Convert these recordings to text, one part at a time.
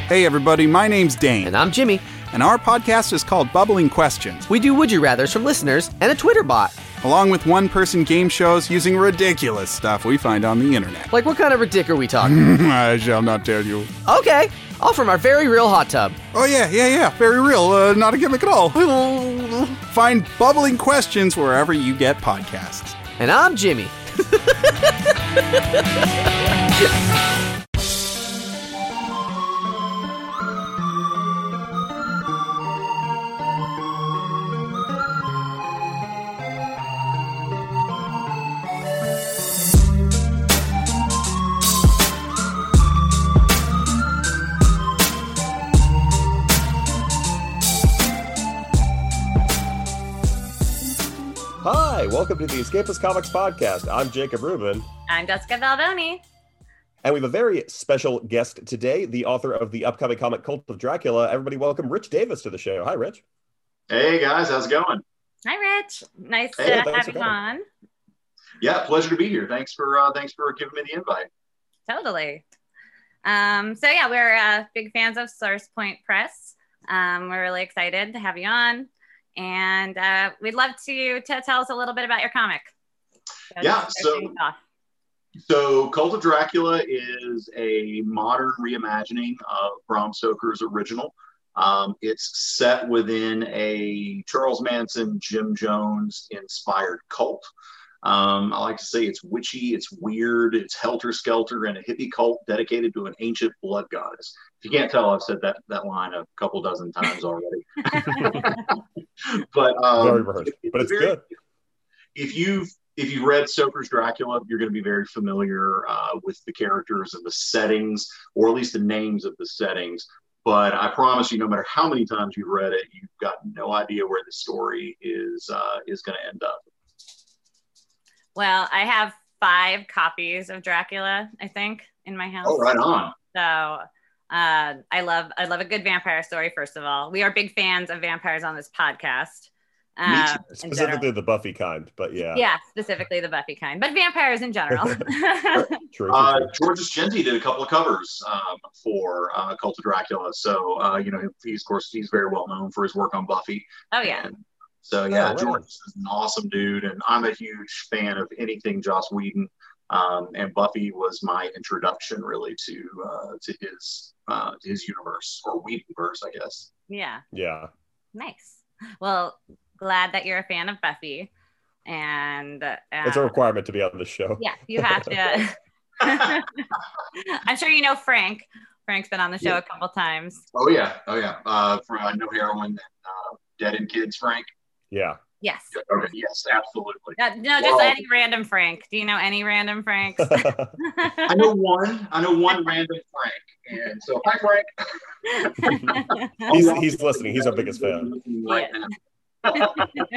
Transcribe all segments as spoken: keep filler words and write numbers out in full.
Hey everybody, my name's Dane. And I'm Jimmy. And our podcast is called Bubbling Questions. We do Would You Rathers from listeners and a Twitter bot. Along with one-person game shows using ridiculous stuff we find on the internet. Like what kind of ridic are we talking? I shall not tell you. Okay, all from our very real hot tub. Oh yeah, yeah, yeah, very real, uh, not a gimmick at all. Find Bubbling Questions wherever you get podcasts. And I'm Jimmy. Hi, welcome to the Escapist Comics Podcast. I'm Jacob Rubin. I'm Jessica Baldoni. And we have a very special guest today, the author of the upcoming comic Cult of Dracula. Everybody welcome Rich Davis to the show. Hi, Rich. Hey, guys. How's it going? Hi, Rich. Nice hey, to have you on. Yeah, pleasure to be here. Thanks for uh, thanks for giving me the invite. Totally. Um, so, yeah, we're uh, big fans of Source Point Press. Um, we're really excited to have you on. And uh, we'd love to, to tell us a little bit about your comic. So yeah, so, so Cult of Dracula is a modern reimagining of Bram Stoker's original. Um, it's set within a Charles Manson, Jim Jones inspired cult. Um, I like to say it's witchy, it's weird, it's helter-skelter, and a hippie cult dedicated to an ancient blood goddess. If you can't tell, I've said that, that line a couple dozen times already. But um, very rehearsed, but it's very, good. If you've if you've read Stoker's Dracula, you're going to be very familiar uh, with the characters and the settings, or at least the names of the settings. But I promise you, no matter how many times you've read it, you've got no idea where the story is uh, is going to end up. Well, I have five copies of Dracula, I think, in my house. Oh, right on. So uh, I love I love a good vampire story, first of all. We are big fans of vampires on this podcast. Uh, specifically the Buffy kind, but yeah. Yeah, specifically the Buffy kind, but vampires in general. true, true, uh, true. George Genti did a couple of covers um, for uh, Cult of Dracula. So, uh, you know, he's, of course, he's very well known for his work on Buffy. Oh, yeah. And so, yeah, oh, George is an awesome dude, and I'm a huge fan of anything Joss Whedon. Um, and Buffy was my introduction, really, to uh, to his uh, his universe, or Whedonverse, I guess. Yeah. Yeah. Nice. Well, glad that you're a fan of Buffy, and uh, it's a requirement to be on the show. Yeah, you have to. I'm sure you know Frank. Frank's been on the show yeah. a couple times. Oh yeah, oh yeah. Uh, for uh, No Heroin and uh, Dead and Kids, Frank. Yeah. Yes. Okay. Yes, absolutely. Uh, no, just well, any random Frank. Do you know any random Franks? I know one. I know one random Frank. And so, hi, Frank. he's he's listening. He's our biggest fan. Right now.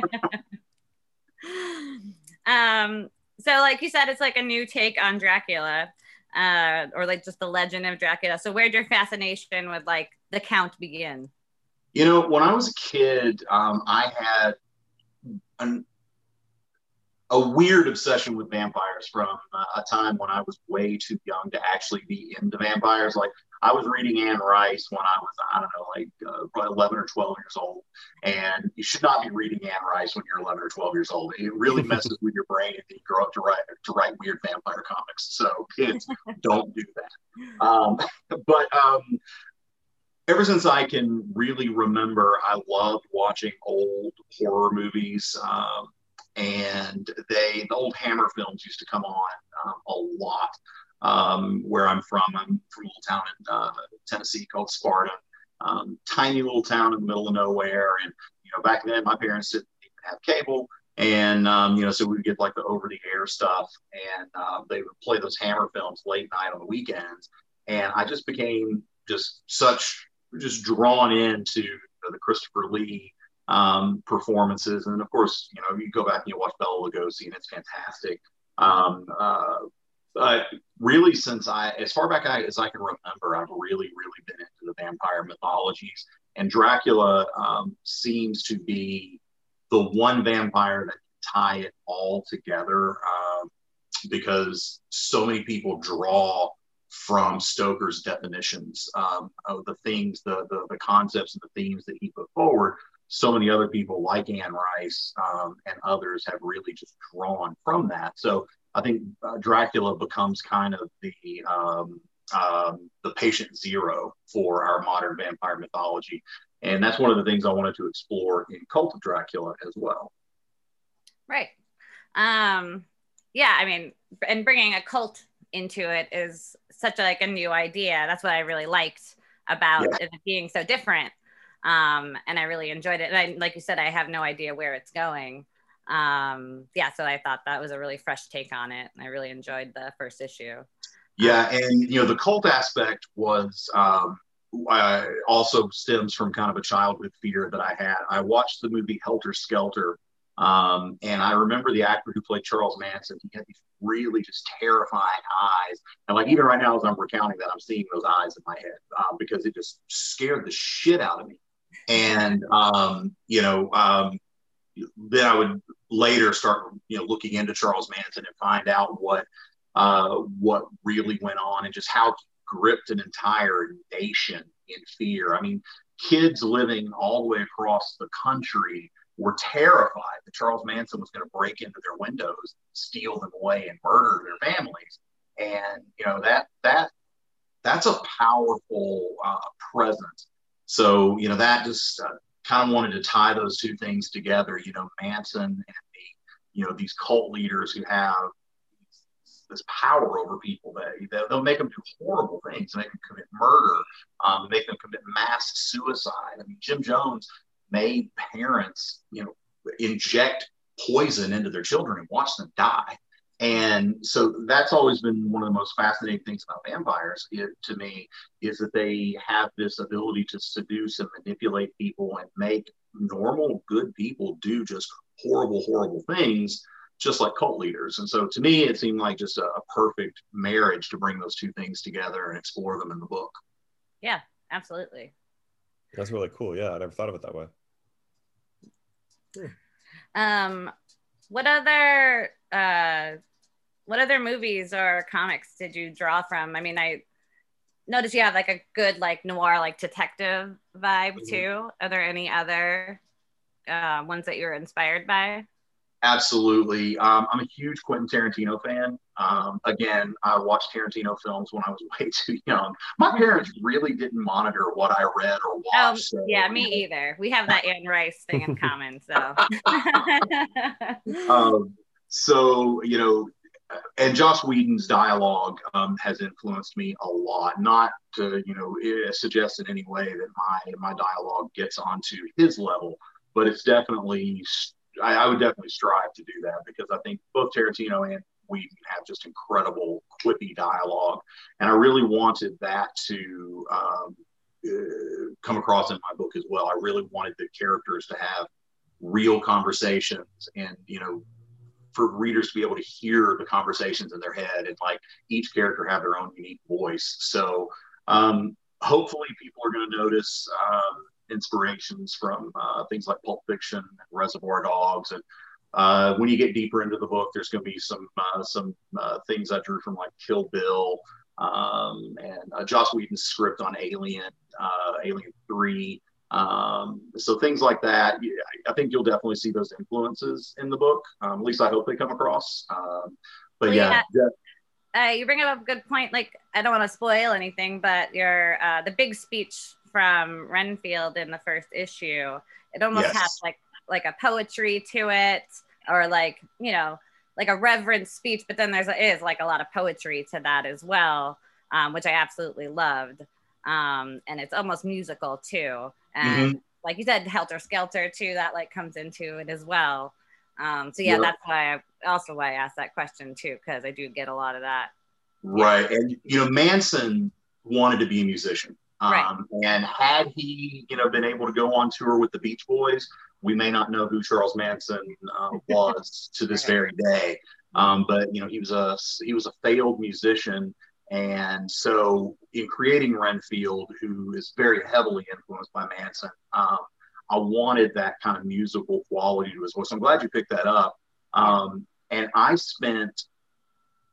um. So, like you said, it's like a new take on Dracula, uh, or like just the legend of Dracula. So, where'd your fascination with like the Count begin? You know, when I was a kid, um, I had an, a weird obsession with vampires from uh, a time when I was way too young to actually be into vampires. Like, I was reading Anne Rice when I was, I don't know, like uh, probably eleven or twelve years old. And you should not be reading Anne Rice when you're eleven or twelve years old. It really messes with your brain if you grow up to write to write weird vampire comics. So kids, don't do that. Um, but um, ever since I can really remember, I loved watching old horror movies. Um, and they, the old Hammer films used to come on um, a lot. Um, where I'm from, I'm from a little town in uh, Tennessee called Sparta. Um, tiny little town in the middle of nowhere. And, you know, back then my parents didn't even have cable. And, um, you know, so we would get like the over the air stuff, and uh, they would play those Hammer films late night on the weekends. And I just became just such, just drawn into you know, the Christopher Lee um, performances. And of course, you know, you go back and you watch Bela Lugosi and it's fantastic. Um, uh, But really, since I, as far back as I can remember, I've really, really been into the vampire mythologies. And Dracula um, seems to be the one vampire that can tie it all together um, because so many people draw from Stoker's definitions um, of the things, the, the the concepts and the themes that he put forward. So many other people like Anne Rice um, and others have really just drawn from that. So I think uh, Dracula becomes kind of the um, um, the patient zero for our modern vampire mythology. And that's one of the things I wanted to explore in Cult of Dracula as well. Right. Um, yeah, I mean, and bringing a cult into it is such a, like a new idea. That's what I really liked about yeah. it being so different. Um, and I really enjoyed it. And I, like you said, I have no idea where it's going. Um, yeah, so I thought that was a really fresh take on it. And I really enjoyed the first issue. Yeah, and you know, the cult aspect was um, uh, also stems from kind of a childhood fear that I had. I watched the movie Helter Skelter, um, and I remember the actor who played Charles Manson. He had these really just terrifying eyes, and like even right now as I'm recounting that, I'm seeing those eyes in my head um, because it just scared the shit out of me. And um, you know, um, then I would later start, you know, looking into Charles Manson and find out what. Uh, what really went on and just how he gripped an entire nation in fear. I mean, kids living all the way across the country were terrified that Charles Manson was going to break into their windows, steal them away, and murder their families. And you know that that that's a powerful uh, presence. So you know that just uh, kind of wanted to tie those two things together. You know, Manson and the you know these cult leaders who have this power over people. They, they'll make them do horrible things, make them commit murder, um, make them commit mass suicide. I mean, Jim Jones made parents, you know, inject poison into their children and watch them die. And so that's always been one of the most fascinating things about vampires it, to me, is that they have this ability to seduce and manipulate people and make normal, good people do just horrible, horrible things, just like cult leaders. And so to me, it seemed like just a, a perfect marriage to bring those two things together and explore them in the book. Yeah, absolutely. That's really cool. Yeah, I never thought of it that way. Hmm. Um, what other uh, what other movies or comics did you draw from? I mean, I noticed you have like a good like noir, like detective vibe mm-hmm. too. Are there any other uh, ones that you're inspired by? Absolutely. Um, I'm a huge Quentin Tarantino fan. Um, again, I watched Tarantino films when I was way too young. My parents really didn't monitor what I read or watched. Oh, so, yeah, me either. We have that Anne Rice thing in common. So, um, so you know, and Joss Whedon's dialogue um, has influenced me a lot. Not to you know suggest in any way that my my dialogue gets onto his level, but it's definitely. I, I would definitely strive to do that because I think both Tarantino and Whedon have just incredible quippy dialogue. And I really wanted that to um, uh, come across in my book as well. I really wanted the characters to have real conversations and, you know, for readers to be able to hear the conversations in their head and like each character have their own unique voice. So um, hopefully people are going to notice um, inspirations from uh, things like Pulp Fiction and Reservoir Dogs. And uh, when you get deeper into the book, there's going to be some uh, some uh, things I drew from like Kill Bill um, and uh, Joss Whedon's script on Alien, uh, Alien three. Um, so things like that. I think you'll definitely see those influences in the book. Um, at least I hope they come across. Um, but well, yeah. yeah. Uh, you bring up a good point. Like, I don't want to spoil anything, but your uh, the big speech from Renfield in the first issue, it almost yes. has like like a poetry to it, or like you know like a reverent speech, but then there's is like a lot of poetry to that as well, um, which I absolutely loved, um, and it's almost musical too. And mm-hmm. like you said, Helter Skelter too, that like comes into it as well. Um, so yeah, yeah, that's why I also why I asked that question too, because I do get a lot of that. Right, yeah. And you know Manson wanted to be a musician. Right. Um, and had he, you know, been able to go on tour with the Beach Boys, we may not know who Charles Manson uh, was to this right. very day. Um, but you know, he was a he was a failed musician, and so in creating Renfield, who is very heavily influenced by Manson, um, I wanted that kind of musical quality to his voice. So I'm glad you picked that up. Um, and I spent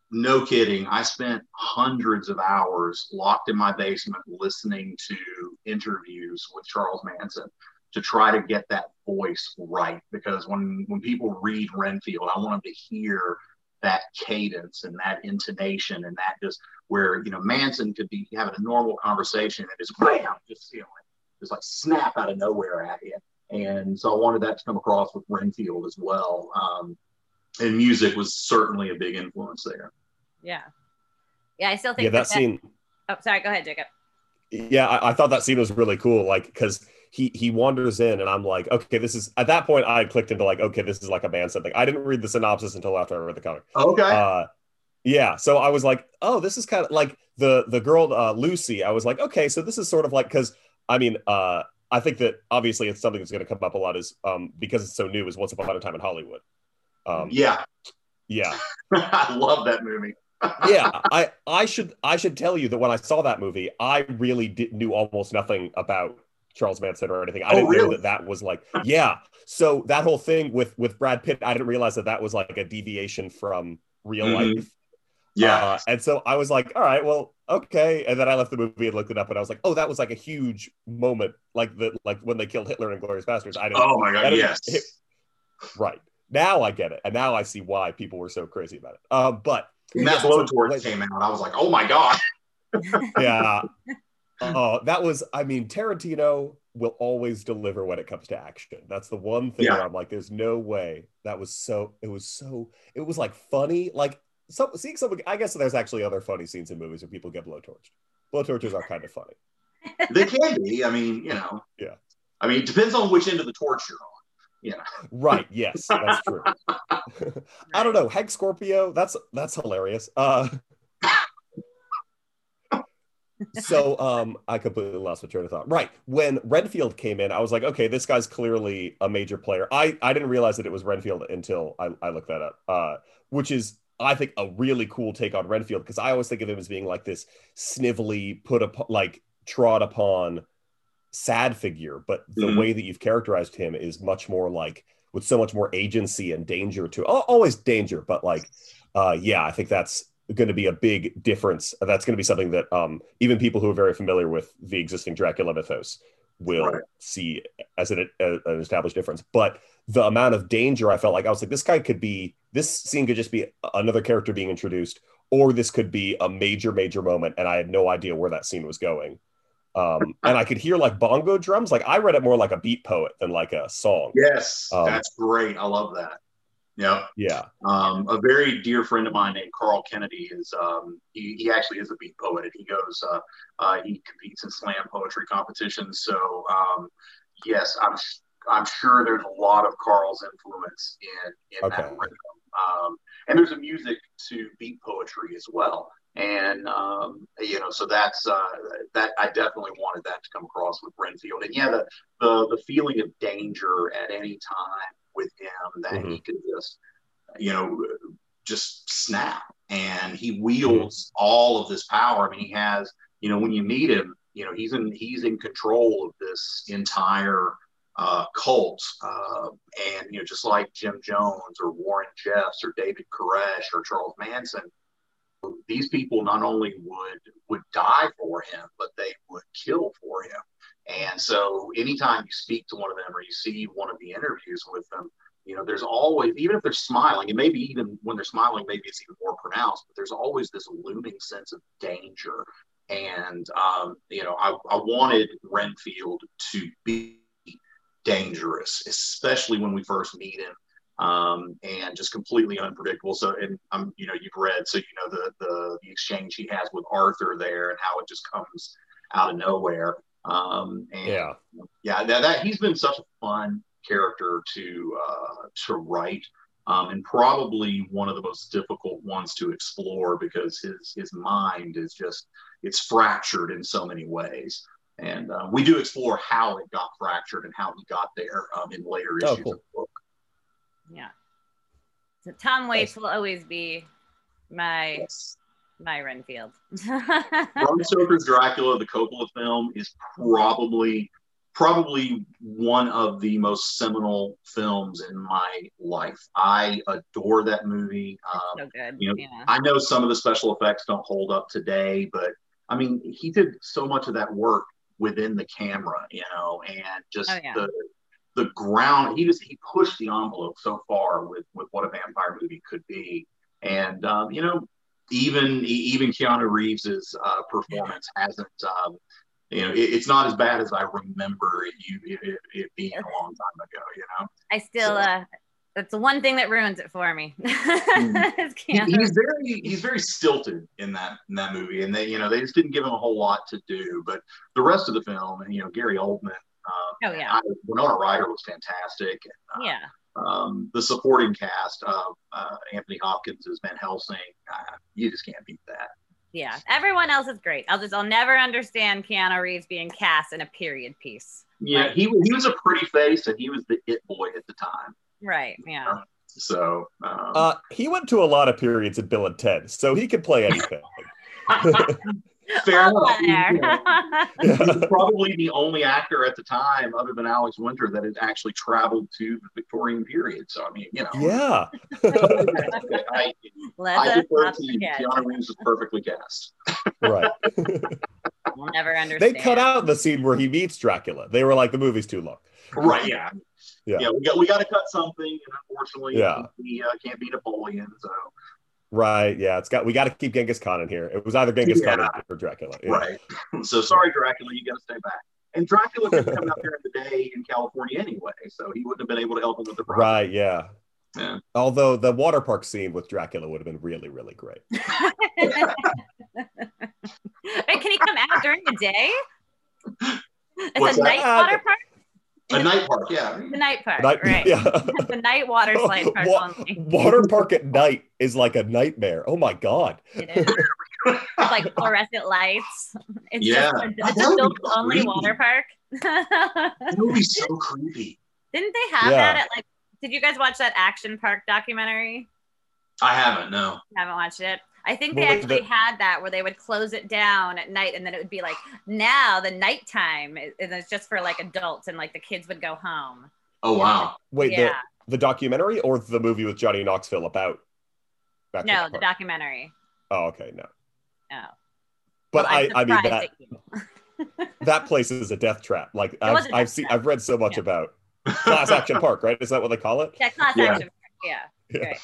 no kidding. I spent hundreds of hours locked in my basement listening to interviews with Charles Manson to try to get that voice right. Because when, when people read Renfield, I want them to hear that cadence and that intonation and that just where, you know, Manson could be having a normal conversation and just bam, just, you know, just like snap out of nowhere at you. And so I wanted that to come across with Renfield as well. Um, and music was certainly a big influence there. Yeah. Yeah, I still think Yeah, that that scene. Oh, sorry. Go ahead, Jacob. Yeah, I, I thought that scene was really cool. Like, because he he wanders in, and I'm like, okay, this is at that point I clicked into like, okay, this is like a Manson thing. I didn't read the synopsis until after I read the comic. Okay. Uh, yeah, so I was like, oh, this is kind of like the the girl uh, Lucy. I was like, okay, so this is sort of like because I mean, uh, I think that obviously it's something that's going to come up a lot is um, because it's so new is Once Upon a Time in Hollywood. Um, yeah. Yeah. I love that movie. yeah, I I should I should tell you that when I saw that movie, I really did, knew almost nothing about Charles Manson or anything. I Oh, didn't really? know that that was like, yeah. So that whole thing with with Brad Pitt, I didn't realize that that was like a deviation from real Mhm. life. Yeah. Uh, and so I was like, all right, well, okay. And then I left the movie and looked it up, and I was like, oh, that was like a huge moment, like the like when they killed Hitler in Glorious Bastards. I didn't. Oh my I God. didn't- Yes. it- right now I get it, and now I see why people were so crazy about it. Um, but When that yeah, so- blowtorch wait. came out, I was like, oh my God. yeah. Oh, that was, I mean, Tarantino will always deliver when it comes to action. That's the one thing Yeah. where I'm like, there's no way that was so, it was so, it was like funny. Like, so, seeing someone, I guess there's actually other funny scenes in movies where people get blowtorched. Blowtorches are kind of funny. They can be. I mean, you know. Yeah. I mean, it depends on which end of the torch you're on. Yeah. Right. Yes, that's true. I don't know. Hank Scorpio, that's, that's hilarious. Uh, so um I completely lost my train of thought. Right. When Renfield came in, I was like, okay, this guy's clearly a major player. I, I didn't realize that it was Renfield until I, I looked that up. Uh, which is, I think, a really cool take on Renfield, because I always think of him as being like this snivelly, put up, like trod upon sad figure. But the Mhm. way that you've characterized him is much more like with so much more agency and danger to al- always danger, but like uh yeah, I think that's going to be a big difference. That's going to be something that um, even people who are very familiar with the existing Dracula mythos will Right. see as an, a, an established difference. But the amount of danger, I felt like I was like, this guy could be, this scene could just be another character being introduced, or this could be a major, major moment. And I had no idea where that scene was going. Um, and I could hear like bongo drums. Like I read it more like a beat poet than like a song. Yes. Um, That's great. I love that. Yeah. Yeah. Um, a very dear friend of mine named Carl Kennedy is um, he, he actually is a beat poet, and he goes uh, uh, he competes in slam poetry competitions. So um, yes, I'm I'm sure there's a lot of Carl's influence in in Okay. that rhythm. Um, and there's a music to beat poetry as well. And um, you know, so that's uh, that I definitely wanted that to come across with Renfield. And yeah, the the, the feeling of danger at any time with him, that Mhm. he could just, you know, just snap, and he wields all of this power. I mean, he has, you know, when you meet him, you know, he's in he's in control of this entire uh, cult, uh, and you know, just like Jim Jones or Warren Jeffs or David Koresh or Charles Manson, these people not only would would die for him, but they would kill for him. And so anytime you speak to one of them or you see one of the interviews with them, you know, there's always, even if they're smiling, and maybe even when they're smiling, maybe it's even more pronounced, but there's always this looming sense of danger. And, um, you know, I, I wanted Renfield to be dangerous, especially when we first meet him. Um, and just completely unpredictable. So, and um, you know, you've read, so you know the, the the exchange he has with Arthur there, and how it just comes out of nowhere. Um, and Yeah. yeah, that, that he's been such a fun character to uh, to write, um, and probably one of the most difficult ones to explore, because his his mind is just, it's fractured in so many ways. And uh, we do explore how it got fractured and how he got there um, in later Oh, issues cool. of the book. Yeah. So Tom Waits Nice. will always be my Yes. my Renfield. Bram Stoker's Dracula, the Coppola film, is probably probably one of the most seminal films in my life. I adore that movie. Um, So good. You know, Yeah. I know some of the special effects don't hold up today, but I mean, he did so much of that work within the camera, you know, and just Oh, yeah. the the ground. He just he pushed the envelope so far with with what a vampire movie could be, and um, you know, even even Keanu Reeves's uh, performance hasn't. Um, you know, it, it's not as bad as I remember it, you, it, it being a long time ago. You know, I still, So- uh, that's the one thing that ruins it for me. Is He- Keanu. he's very he's very stilted in that in that movie, and they you know they just didn't give him a whole lot to do. But the rest of the film, and you know, Gary Oldman, um, Oh, yeah. I, Winona Ryder was fantastic. And, uh, Yeah. Um, the supporting cast of uh, Anthony Hopkins as Van Helsing, uh, you just can't beat that. Yeah. Everyone else is great. I'll just, I'll never understand Keanu Reeves being cast in a period piece. Yeah, Right. he was he was a pretty face, and he was the it boy at the time. Right. Yeah. So um, Uh, he went to a lot of periods at Bill and Ted, so he could play anything. fair All enough. there. He was probably the only actor at the time, other than Alex Winter, that had actually traveled to the Victorian period. So I mean, you know, Yeah. I, Let's I defer not to you. forget. Keanu Reeves was perfectly cast. Right. We'll never They understand. cut out the scene where he meets Dracula. They were like, the movie's too long. Right? Yeah. Yeah. Yeah. we got we got to cut something, and unfortunately, Yeah. we uh, can't be Napoleon. So Right. Yeah. It's got. We got to keep Genghis Khan in here. It was either Genghis Yeah. Khan or Dracula. Yeah. right. So sorry, Dracula, you got to stay back. And Dracula couldn't come out there in the day in California anyway, so he wouldn't have been able to help him with the project. Right. Yeah. Yeah. Although the water park scene with Dracula would have been really, really great. Wait, can he come out during the day? It's What's a that? night water park? A night park, yeah. The night park, Night- right. yeah. The night water slide park Wa- only. Water park at night is like a nightmare. Oh my god. It is. With like fluorescent lights. It's Yeah. just a, That it's would be adult only creepy. water park. That would be so creepy. Didn't they have Yeah. that at like, did you guys watch that Action Park documentary? I haven't, no. I haven't watched it. I think they Well, actually the- had that where they would close it down at night, and then it would be like, now the nighttime is, and it's just for like adults, and like the kids would go home. Oh, wow. Wait, Yeah. the the documentary or the movie with Johnny Knoxville about? Action No, the Park? documentary. Oh, okay, no. Oh. But Well, I'm I, I mean surprised that that you- that place is a death trap. Like was I've, a I've death seen, trap. I've read so much Yeah. about Class Action Park, right? Is that what they call it? Yeah, class Yeah. action. Yeah. Yeah. Great.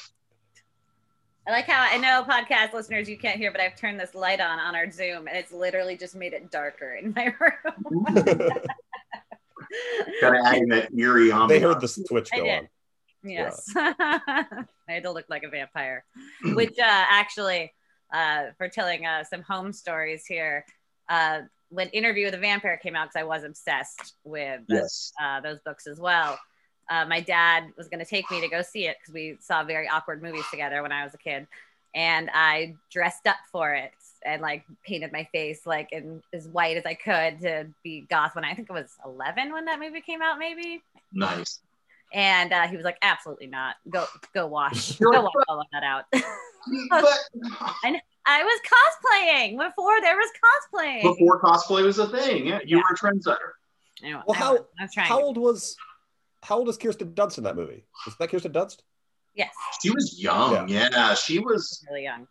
I like how I know podcast listeners you can't hear, but I've turned this light on on our Zoom, and it's literally just made it darker in my room. Kind of adding that eerie ambiance. They heard the switch I go did. on. Yes. I had to look like a vampire, which uh, actually, uh, for telling uh, some home stories here, uh, when Interview with a Vampire came out, because I was obsessed with Yes. uh, those books as well. Uh, my dad was going to take me to go see it because we saw very awkward movies together when I was a kid. And I dressed up for it and like painted my face like in as white as I could to be goth when I, I think it was eleven when that movie came out, maybe. Nice. And uh, he was like, absolutely not. Go go wash. You're Go like, wash all of that out. But I was cosplaying before there was cosplaying. before cosplay was a thing, yeah, you Yeah. were a trendsetter. Anyway, Well, I how- was, I was trying. How to- old was how old is Kirsten Dunst in that movie? Is that Kirsten Dunst? Yes, She was young, yeah. She was. really young.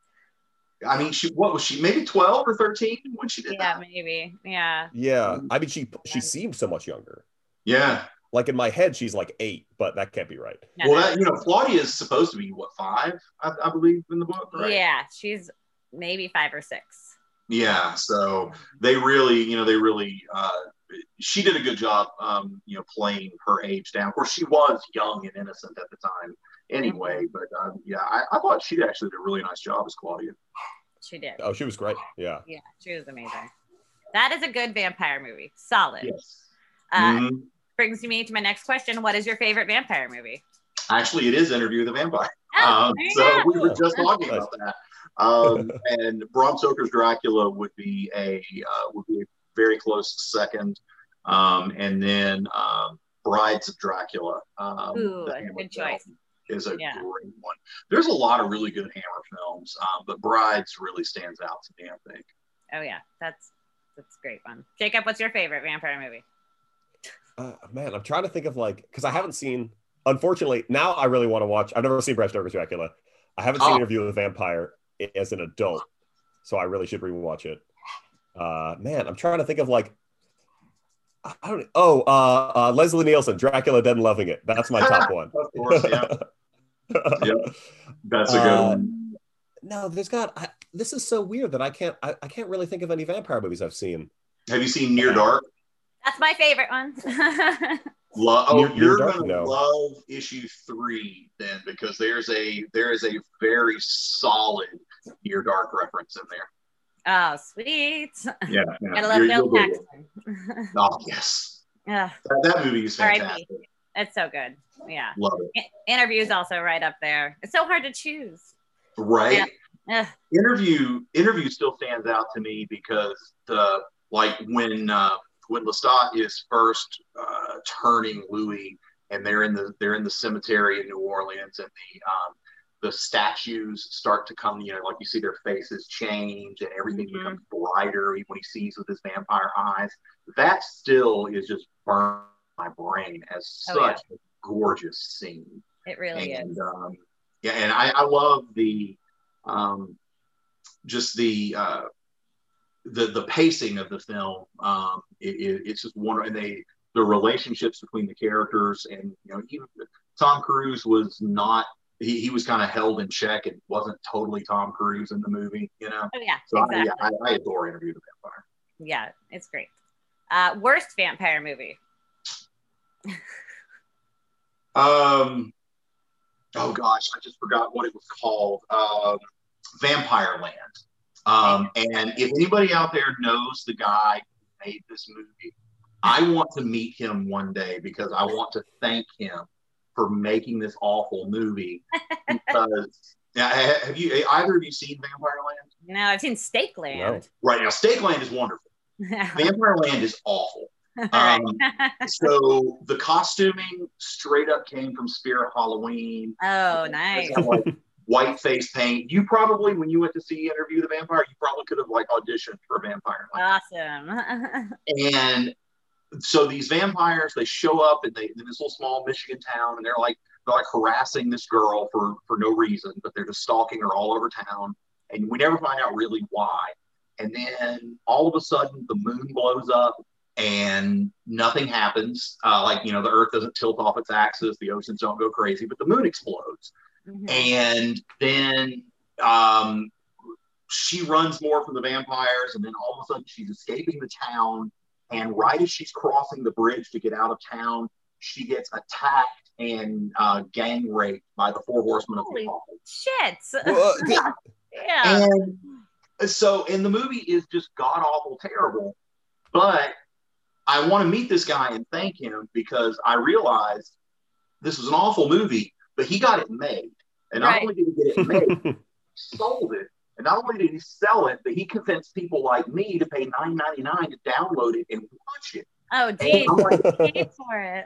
I mean, she what was she? Maybe twelve or thirteen when she did Yeah, that. maybe. Yeah. Yeah. I mean she she Yeah. seemed so much younger. Yeah. Like in my head, she's like eight, but that can't be right. No, Well, no. that you know, Claudia is supposed to be what five, I, I believe, in the book, right? Yeah, she's maybe five or six. Yeah. So they really, you know, they really. Uh, she did a good job, um, you know, playing her age down. Of course, she was young and innocent at the time, anyway. But um, yeah, I, I thought she actually did a really nice job as Claudia. She did. Oh, she was great. Yeah. Yeah, she was amazing. That is a good vampire movie. Solid. Yes. Uh, Mhm. Brings me to my next question. What is your favorite vampire movie? Actually, it is Interview with the Vampire. Oh, Um, there you so go. we were just talking Nice. about that. Um, and Bram Stoker's Dracula would be a uh, would be a very close second. Um, and then um, Brides of Dracula. Um, Ooh, the a Hammer good film choice. Is a Yeah. great one. There's a lot of really good Hammer films, um, but Brides really stands out to me, I think. Oh yeah, that's that's a great one. Jacob, what's your favorite vampire movie? Uh, man, I'm trying to think of like because I haven't seen. Unfortunately, now I really want to watch. I've never seen Bram Stoker's Dracula. I haven't seen Oh. Interview with a Vampire as an adult, so I really should rewatch it. Uh, man, I'm trying to think of like. I don't. Oh, uh, uh, Leslie Nielsen, Dracula Dead and Loving It. That's my top one. Of course, yeah. Yep. That's a good Uh, one. No, there's got. I, this is so weird that I can't. I, I can't really think of any vampire movies I've seen. Have you seen Near Dark? That's my favorite one. Lo- oh, Near- Near you're Dark? gonna No. love issue three then, because there's a there is a very solid Near Dark reference in there. Oh, sweet. Yeah, yeah. Gotta love You're- Bill you'll dig it. Paxton. Oh yes, Yeah, that, that movie is R I P. fantastic. It's so good. Yeah. Love it. I- Interview's also right up there. It's so hard to choose. Right. Ugh. Interview interview still stands out to me because the like when uh, when Lestat is first uh, turning Louis and they're in the they're in the cemetery in New Orleans and the um, the statues start to come, you know, like you see their faces change and everything Mhm. becomes brighter when he sees with his vampire eyes. That still is just burned in my brain as Oh, yeah. such a gorgeous scene. It really and is. um, yeah, and I, I love the um, just the uh, the the pacing of the film. Um, it, it, it's just wonderful, and they the relationships between the characters, and you know, even Tom Cruise was not. He, he was kind of held in check and wasn't totally Tom Cruise in the movie, you know. Oh yeah, So exactly. I, yeah, I, I adore Interview with the Vampire. Yeah, it's great. Uh, worst vampire movie. Um, oh gosh, I just forgot what it was called. Um, Vampire Land. Um, and if anybody out there knows the guy who made this movie, I want to meet him one day because I want to thank him for making this awful movie. Because now, ha- have you either of you seen Vampire Land? No, I've seen Steak Land. Right now, Steak Land is wonderful. Vampire Land is awful. Right. Um, so the costuming straight up came from Spirit Halloween. Oh, nice. It's got, like, white face paint. You probably, when you went to see Interview the Vampire, you probably could have like auditioned for Vampire Land. Awesome. And so these vampires, they show up in, they, in this little small Michigan town, and they're like they're like harassing this girl for for no reason, but they're just stalking her all over town, and we never find out really why. And then all of a sudden, the moon blows up, and nothing happens. Uh, like you know, the Earth doesn't tilt off its axis, the oceans don't go crazy, but the moon explodes. Mhm. And then um, she runs more from the vampires, and then all of a sudden she's escaping the town. And right as she's crossing the bridge to get out of town, she gets attacked and uh, gang raped by the four horsemen of the Holy apocalypse. Shit. Well, uh, Yeah. And so, and the movie is just god awful terrible. But I want to meet this guy and thank him because I realized this was an awful movie, but he got it made. And not Right. only did he get it made, he sold it. And not only did he sell it, but he convinced people like me to pay nine ninety-nine to download it and watch it. Oh, geez. I'm like, You paid for it.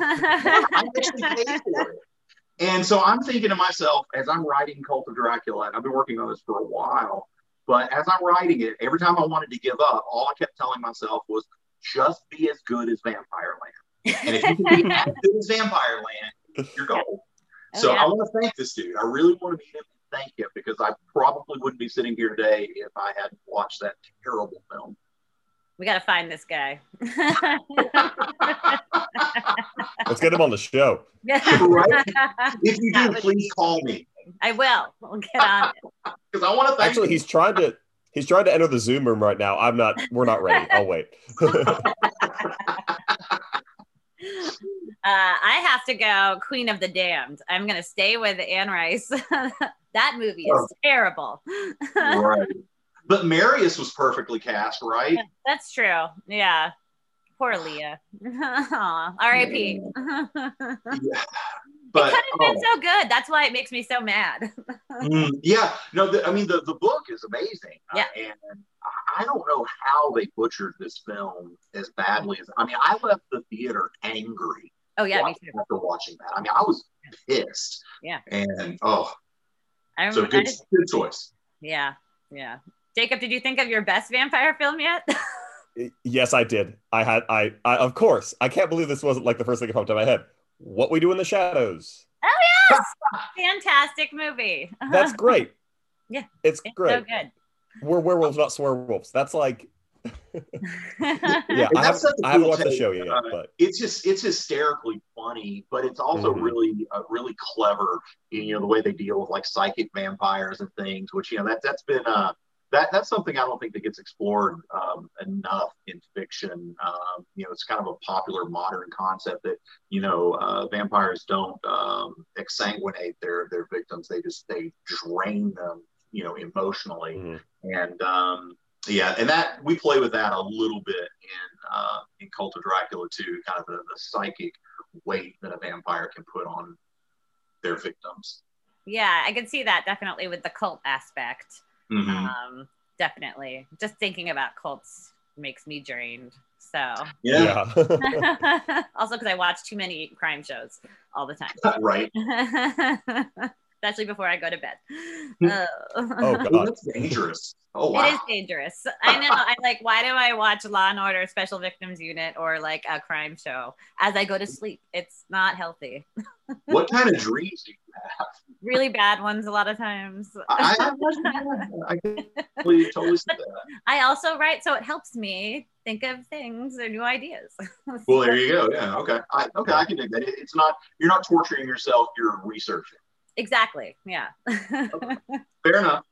I actually paid for it. And so I'm thinking to myself, as I'm writing Cult of Dracula, and I've been working on this for a while, but as I'm writing it, every time I wanted to give up, all I kept telling myself was, just be as good as Vampire Land. And if you can be as good as Vampire Land, you're gold. Oh, So yeah. I want to thank this dude. I really want to meet him and thank him because I probably wouldn't be sitting here today if I hadn't watched that terrible film. We got to find this guy. let's get him on the show. Right? If you That do, would please be- call me I will. We'll get on it. because I want to thank Actually, him. he's trying to he's trying to enter the Zoom room right now. I'm not. We're not ready. I'll wait. Uh, I have to go Queen of the Damned. I'm going to stay with Anne Rice. That movie is Oh. terrible. Right. But Marius was perfectly cast, right? That's true. Yeah. Poor Leah. Aw, R I P Yeah. It But could have been oh, so good. That's why it makes me so mad. mm, yeah, no, the, I mean the, the book is amazing. Uh, Yeah. and I- I don't know how they butchered this film as badly as I mean, I left the theater angry Oh yeah, me watching, too. after watching that. I mean, I was pissed. Yeah. And oh, I so remember, good, I just, good choice. yeah, yeah. Jacob, did you think of your best vampire film yet? Yes, I did. I had, I, I, of course, I can't believe this wasn't like the first thing that popped in my head. What We Do in the Shadows. Oh, yes. Fantastic movie. That's great. Yeah. It's, It's great. so good. We're werewolves, not swearwolves. That's like, yeah, I that's haven't, such a I haven't cool watched the take. show yet, Uh, but it's just it's hysterically funny, but it's also Mhm. really uh, really clever. You know, the way they deal with like psychic vampires and things, which you know that that's been uh that that's something I don't think that gets explored um, enough in fiction. Um, you know, it's kind of a popular modern concept that you know uh, vampires don't um, exsanguinate their their victims; they just they drain them, you know, emotionally. Mhm. And um, yeah, and that we play with that a little bit in uh, in Cult of Dracula too, kind of the, the psychic weight that a vampire can put on their victims. Yeah, I can see that definitely with the cult aspect. Mhm. Um, definitely. Just thinking about cults makes me drained. So, Yeah, yeah. also because I watch too many crime shows all the time, right. especially before I go to bed. Oh Oh, God. that's dangerous. Oh It wow. is dangerous. I know. I like, why do I watch Law and Order Special Victims Unit or like a crime show as I go to sleep? It's not healthy. What kind of dreams do you have? Really bad ones a lot of times. I, I, I can totally, totally see that. I also write, so it helps me think of things or new ideas. Well, there you go. Yeah. Okay. I, okay. I can dig that. It, it's not you're not torturing yourself. You're researching. Exactly. Yeah. Fair enough.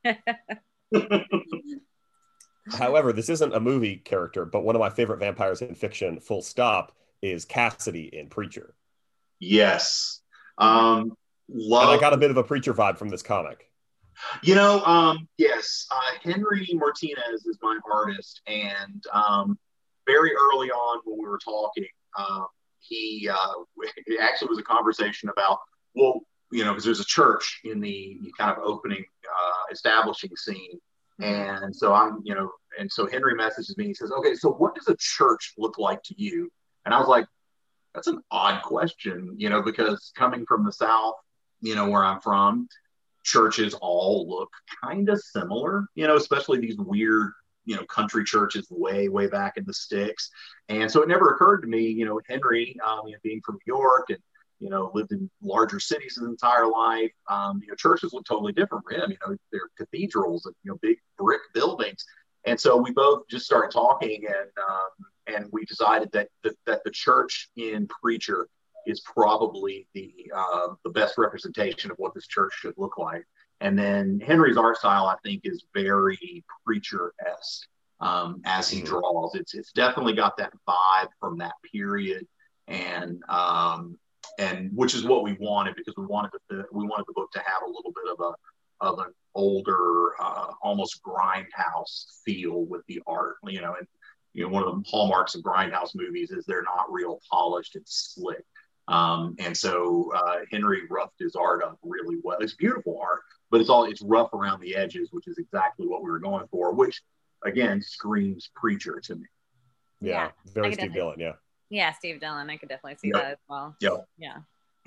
However, this isn't a movie character, but one of my favorite vampires in fiction, full stop, is Cassidy in Preacher. Yes. Um, love. And I got a bit of a Preacher vibe from this comic. You know, um, yes, uh, Henry Martinez is my artist, and um, very early on when we were talking, um, he uh, it actually was a conversation about, well, you know, because there's a church in the kind of opening uh, establishing scene, and so I'm, you know, and so Henry messages me. He says, "Okay, so what does a church look like to you?" And I was like, "That's an odd question, you know, because coming from the South, you know, where I'm from." Churches all look kind of similar, you know, especially these weird, you know, country churches way, way back in the sticks. And so it never occurred to me, you know, Henry, um, you know, being from New York and, you know, lived in larger cities his entire life, um, you know, churches look totally different for him. You know, they're cathedrals and, you know, big brick buildings. And so we both just started talking and, um, and we decided that, that, that the church in Preacher is probably the uh, the best representation of what this church should look like. And then Henry's art style, I think, is very Preacher-esque um, as he draws. It's it's definitely got that vibe from that period, and um, and which is what we wanted because we wanted the we wanted the book to have a little bit of a of an older, uh, almost grindhouse feel with the art, you know. And you know, one of the hallmarks of grindhouse movies is they're not real polished and slick. Um, and so uh, Henry roughed his art up really well. It's beautiful art, but it's all it's rough around the edges, which is exactly what we were going for. Which again screams Preacher to me. Yeah, Yeah, I very could Steve definitely- Dillon. Yeah. Yeah, Steve Dillon. I could definitely see Yep. that as well. Yep. Yeah.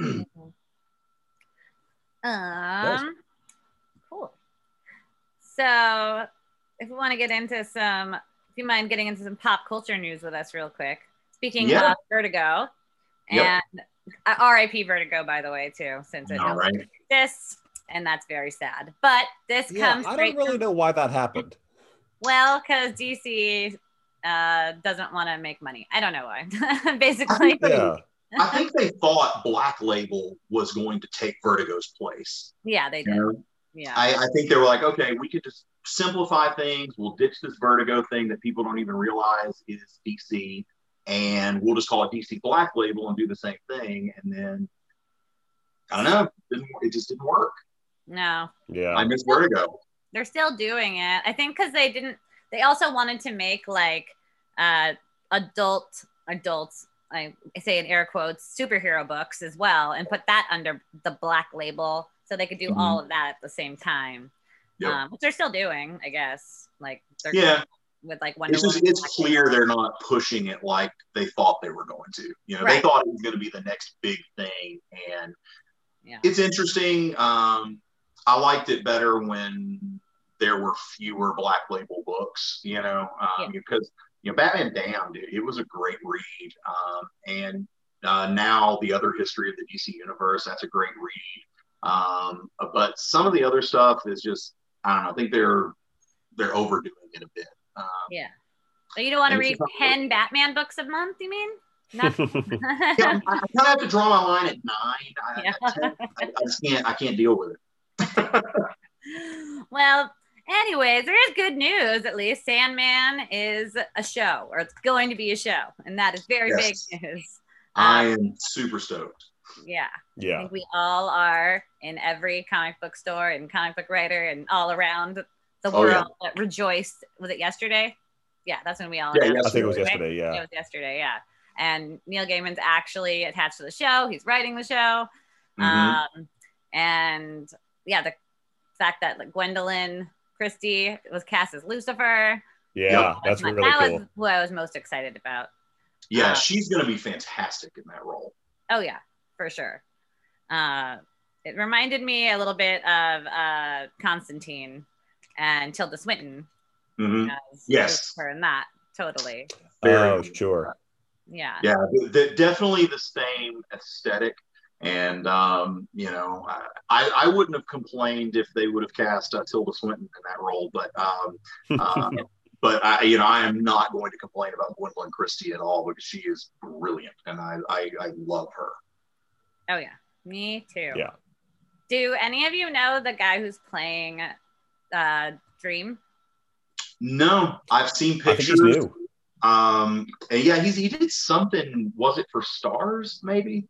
um. Cool. So, if we want to get into some, if you mind getting into some pop culture news with us real quick. Speaking Yeah. of Vertigo, Yep. and uh, R I P Vertigo, by the way, too, since it All right. exists, and that's very sad. But this Yeah, comes I straight don't really from, know why that happened. well, because D C uh, doesn't want to make money. I don't know why. Basically, Yeah. I think they thought Black Label was going to take Vertigo's place. yeah, they You did. know? Yeah. I, I think they were like, okay, we could just simplify things. We'll ditch this Vertigo thing that people don't even realize is D C, and we'll just call it D C Black Label and do the same thing. And then I don't know, it, didn't, it just didn't work. no. Yeah. I miss Vertigo. They're still doing it. I think because they didn't. They also wanted to make like uh, adult adults. I say in air quotes superhero books as well, and put that under the Black Label, so they could do Mhm. all of that at the same time. Yep. Um, which they're still doing, I guess. Like they're Yeah. with like Wonder It's just Woman. it's clear they're not pushing it like they thought they were going to. You know, they Right. thought it was going to be the next big thing, and Yeah. it's interesting. Um, I liked it better when there were fewer Black Label books, you know, um, Yeah. because, you know, Batman Damned, dude, it was a great read. Um, and uh, now the other history of the D C universe, that's a great read. Um, but some of the other stuff is just, I don't know, I think they're, they're overdoing it a bit. Um, Yeah. So you don't want to And read it's not- ten Batman books a month, you mean? Not- yeah, I, I kind of have to draw my line at nine. I, Yeah. at ten, I, I just can't, I can't deal with it. Well, anyways, there is good news. At least Sandman is a show, or it's going to be a show, and that is very Yes. big news. I Um, am super stoked. yeah, I Yeah. think we all are in every comic book store and comic book writer and all around the Oh, world yeah. that rejoiced. Was it yesterday? Yeah, that's when we all Yeah, announced I think it was right? yesterday. It Yeah. was yesterday, yeah. And Neil Gaiman's actually attached to the show. He's writing the show. Mhm. Um, and yeah, the fact that like Gwendolyn Christie was cast as Lucifer. Yeah. Yep. That's my- really that cool. was what I was most excited about. Yeah, Uh, she's going to be fantastic in that role. Oh yeah, for sure. Uh, it reminded me a little bit of uh, Constantine and Tilda Swinton. Mhm. As Yes. Lucifer in that totally. Very Oh, good. sure. Yeah. Yeah, the, the, definitely the same aesthetic. And, um, you know, I, I wouldn't have complained if they would have cast uh, Tilda Swinton in that role, but, um, uh, but I, you know, I am not going to complain about Gwendolyn Christie at all because she is brilliant and I, I, I love her. Oh yeah, me too. Yeah. Do any of you know the guy who's playing uh, Dream? No, I've seen I think pictures. he's new. Um, and yeah, he's he did something. Was it for Stars? Maybe.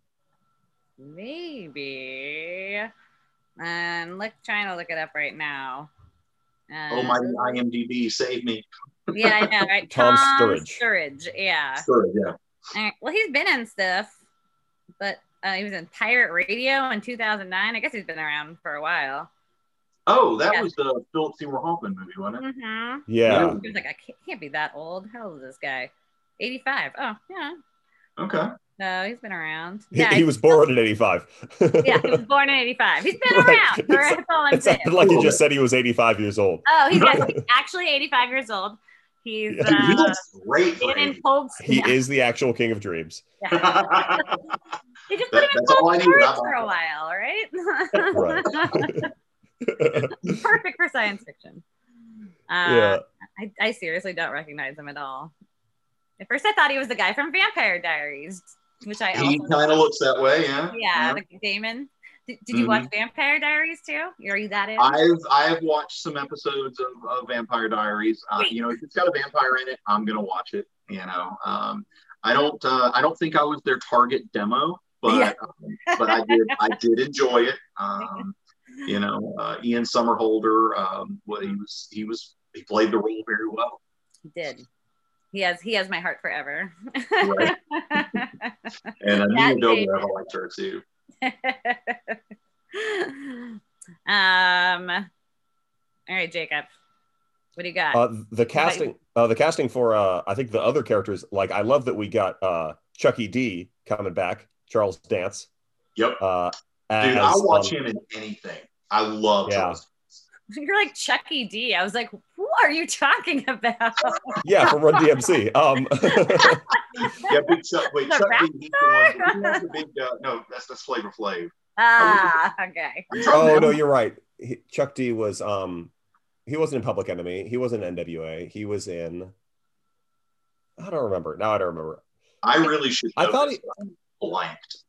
Maybe. And look, trying to look it up right now. Uh, Oh my IMDb, save me. Yeah, I know, right? Tom Sturridge. Sturridge, yeah. Sorry, yeah. Uh, well, he's been in stuff, but uh, he was in Pirate Radio in two thousand nine. I guess he's been around for a while. Oh, that Yeah. was the Philip Seymour Hoffman movie, wasn't it? Mm-hmm. Yeah. He was like, I can't, can't be that old. How old is this guy? eighty-five. Oh, yeah. Okay. No, he's been around. He, Yeah, he was born in eighty-five. yeah, he was born in eighty-five. He's been Right. around. It's- That's all I'm It saying. sounded like you just said he was eighty-five years old. Oh, he's, yeah, he's actually eighty-five years old. He's Yeah. Dude, he uh, looks great for been in eighty. Cold He yeah. is the actual king of dreams. They just put him in That's all I Cold need. Storage I'm for a on. while, right? Right. Perfect for science fiction. Uh, Yeah. I, I seriously don't recognize him at all. At first, I thought he was the guy from Vampire Diaries, which I He also kind of looks that way, yeah. yeah, like Damon. Did, did you Mhm. watch Vampire Diaries too? Are you that in? I've I've watched some episodes of, of Vampire Diaries. Uh, Wait. you know, if it's got a vampire in it, I'm gonna watch it. You know, um, I don't uh, I don't think I was their target demo, but Yeah. um, but I did I did enjoy it. Um, you know, uh, Ian Somerhalder, um, what he was he was he played the role very well. He did. He has he has my heart forever. Right. And uh, That Nina Dobrev, I liked her too. um. All right, Jacob. What do you got? Uh, the casting, uh, the casting for, uh, I think the other characters, like I love that we got uh, Chucky D coming back, Charles Dance. Yep. Uh, Dude, as, I'll watch um, him in anything. I love Yeah. Charles. You're like Chucky D. I was like, who are you talking about? Yeah, from Run D M C. Um, Yeah, big Chuck. Wait, The Chuck rap D. He's the one. He has the big. Uh, no, that's that's Flavor Flav. Ah, okay. I'm trying to oh no, remember. you're right. He, Chuck D was um, he wasn't in Public Enemy. He wasn't in N W A. He was in. I don't remember. Now I don't remember. I really should. I Know thought this, he- but I'm blanked.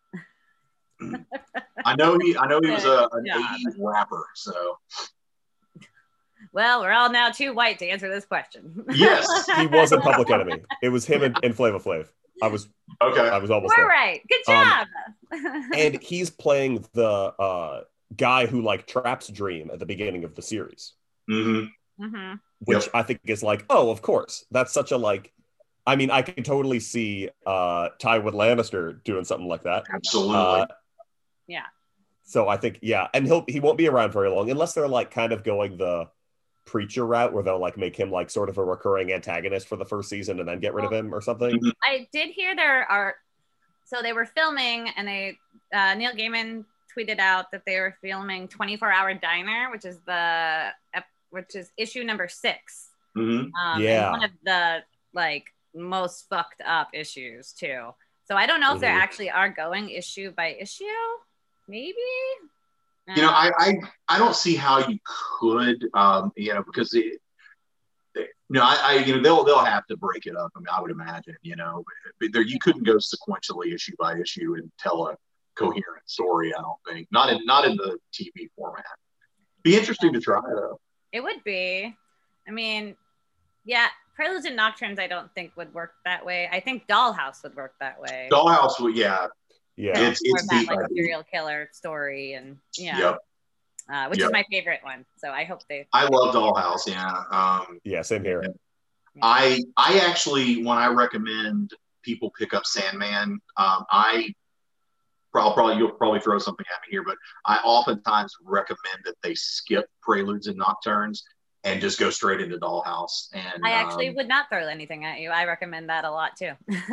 I know he. I know he was a, an Good job. eighties rapper. So Well, we're all now too white to answer this question. Yes, He was in Public Enemy. It was him and, and Flava Flav. I was okay. I was almost We're there. right. Good Um, job. And he's playing the uh, guy who like traps Dream at the beginning of the series, hmm hmm which Yep. I think is like, oh, of course, that's such a like. I mean, I can totally see uh, Tywin Lannister doing something like that. Absolutely. Uh, Yeah. So I think, yeah, and he'll he won't be around very long unless they're like kind of going the preacher route where they'll like make him like sort of a recurring antagonist for the first season and then get rid of him or something. Mhm. I did hear there are, so they were filming and they, uh, Neil Gaiman tweeted out that they were filming twenty-four hour Diner, which is the ep- which is issue number six. Mhm. Um, Yeah. and one of the like most fucked up issues too. So I don't know if they Mhm. actually are going issue by issue. Maybe. You know, I, I I don't see how you could, um, you know, because it, they, you know, I, I you know they'll they'll have to break it up. I mean, I would imagine, you know, but there you couldn't go sequentially issue by issue and tell a coherent story. I don't think not in not in the T V format. Be interesting to try though. It would be. I mean, yeah, Preludes and Nocturnes I don't think would work that way. I think Dollhouse would work that way. Dollhouse, would yeah, Yeah. it's More it's of that deep. like I think. serial killer story and yeah, Yep. uh, which Yep. is my favorite one. So I hope they. I love Dollhouse. Yeah. Um, Yeah, same here. I I actually when I recommend people pick up Sandman, um, I I'll probably you'll probably throw something at me here, but I oftentimes recommend that they skip Preludes and Nocturnes and just go straight into Dollhouse. And I actually um, would not throw anything at you. I recommend that a lot too.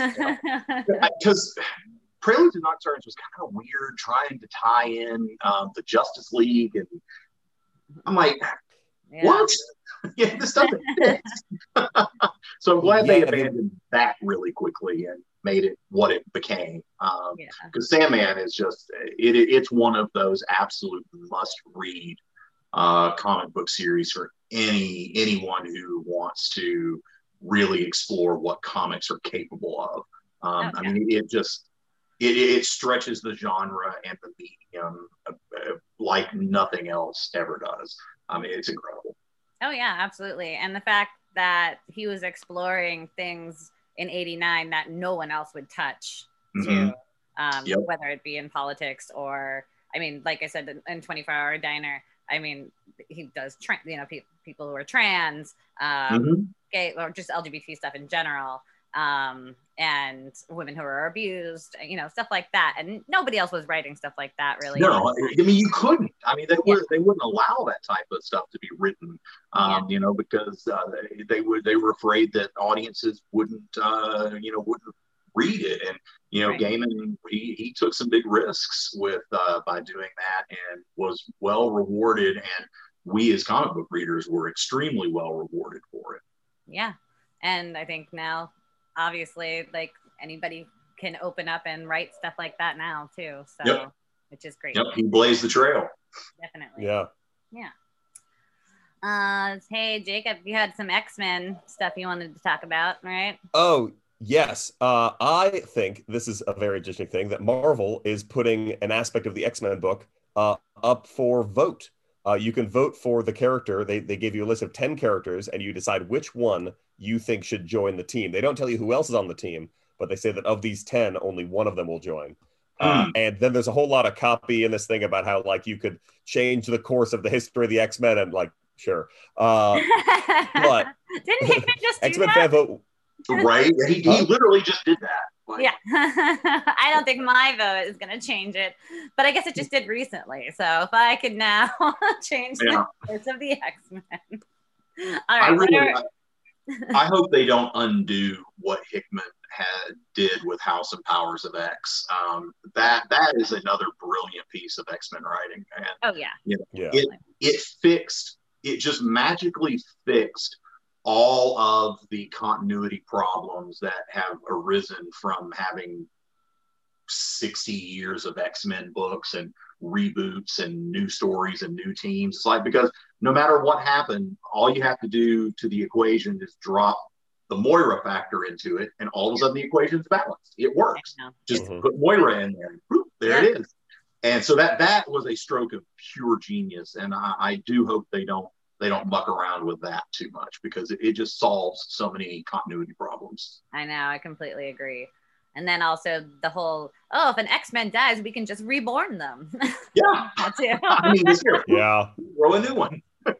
because Preludes and Nocturnes was kind of weird trying to tie in um, the Justice League, and I'm like, Yeah. what? Yeah, this doesn't fit. So I'm glad they Yeah, they- abandoned that really quickly and made it what it became. Um, Yeah. because Sandman is just it, it- it's one of those absolute must read uh comic book series for any anyone who wants to really explore what comics are capable of. um Oh, I yeah. mean it just it, it stretches the genre and the medium uh, uh, like nothing else ever does. I mean it's incredible. Oh yeah, absolutely. And the fact that he was exploring things in eighty-nine that no one else would touch too, Mhm. um, Yep. whether it be in politics or, I mean, like I said, in- in twenty-four hour Diner, I mean, he does, tra- you know, pe- people who are trans, um, Mhm. gay, or just L G B T stuff in general, um, and women who are abused, you know, stuff like that. And nobody else was writing stuff like that really. No, I mean you couldn't. I mean they would they wouldn't allow that type of stuff to be written, um, you know, because uh, they, they would they were afraid that audiences wouldn't uh, you know wouldn't read it, and you know Right. Gaiman he, he took some big risks with uh, by doing that and was well rewarded, and we as comic book readers were extremely well rewarded for it. Yeah. And I think now, obviously, like anybody can open up and write stuff like that now too. So, Yep. which is great. Yep, he blazed the trail. Definitely. Yeah. Yeah. Uh, hey, Jacob, you had some X-Men stuff you wanted to talk about, right? Oh, yes. Uh, I think this is a very interesting thing that Marvel is putting an aspect of the X-Men book uh, up for vote. Uh, you can vote for the character. They, they give you a list of ten characters, and you decide which one you think should join the team. They don't tell you who else is on the team, but they say that of these ten, only one of them will join. Uh, Hmm. and then there's a whole lot of copy in this thing about how, like, you could change the course of the history of the X-Men, and, like, sure. Uh, but Didn't Hickman just do X-Men that? fan vote. Right? He, he Huh? literally just did that. Like, Yeah. I don't think my vote is going to change it, but I guess it just did recently. So if I could now change Yeah. the course of the X-Men. All I right. what really, are- I, I hope they don't undo what Hickman had did with House and Powers of X. Um, that that is another brilliant piece of X-Men writing, and oh, yeah. Yeah. it it fixed, it just magically fixed all of the continuity problems that have arisen from having sixty years of X-Men books and reboots and new stories and new teams. It's like, because no matter what happened, all you have to do to the equation is drop the Moira factor into it, and all of a sudden the equation's balanced. It works. I know. Just Mhm. put Moira in there, and whoop, there it is. And so that that was a stroke of pure genius, and I, I do hope they don't they don't muck around with that too much, because it, it just solves so many continuity problems. I know. I completely agree. And then also the whole, oh, if an X-Men dies, we can just reborn them. Yeah, That too. I mean, this here, Yeah. throw a new one.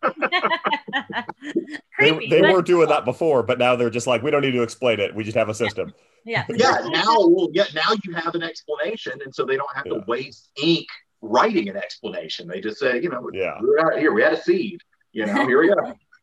They, Creepy. they but- were doing that before, but now they're just like, we don't need to explain it. We just have a system. Yeah. Yeah, now well, yeah, now you have an explanation, and so they don't have to Yeah. waste ink writing an explanation. They just say, you know, Yeah. we're out here, we had a seed, you know, here we go.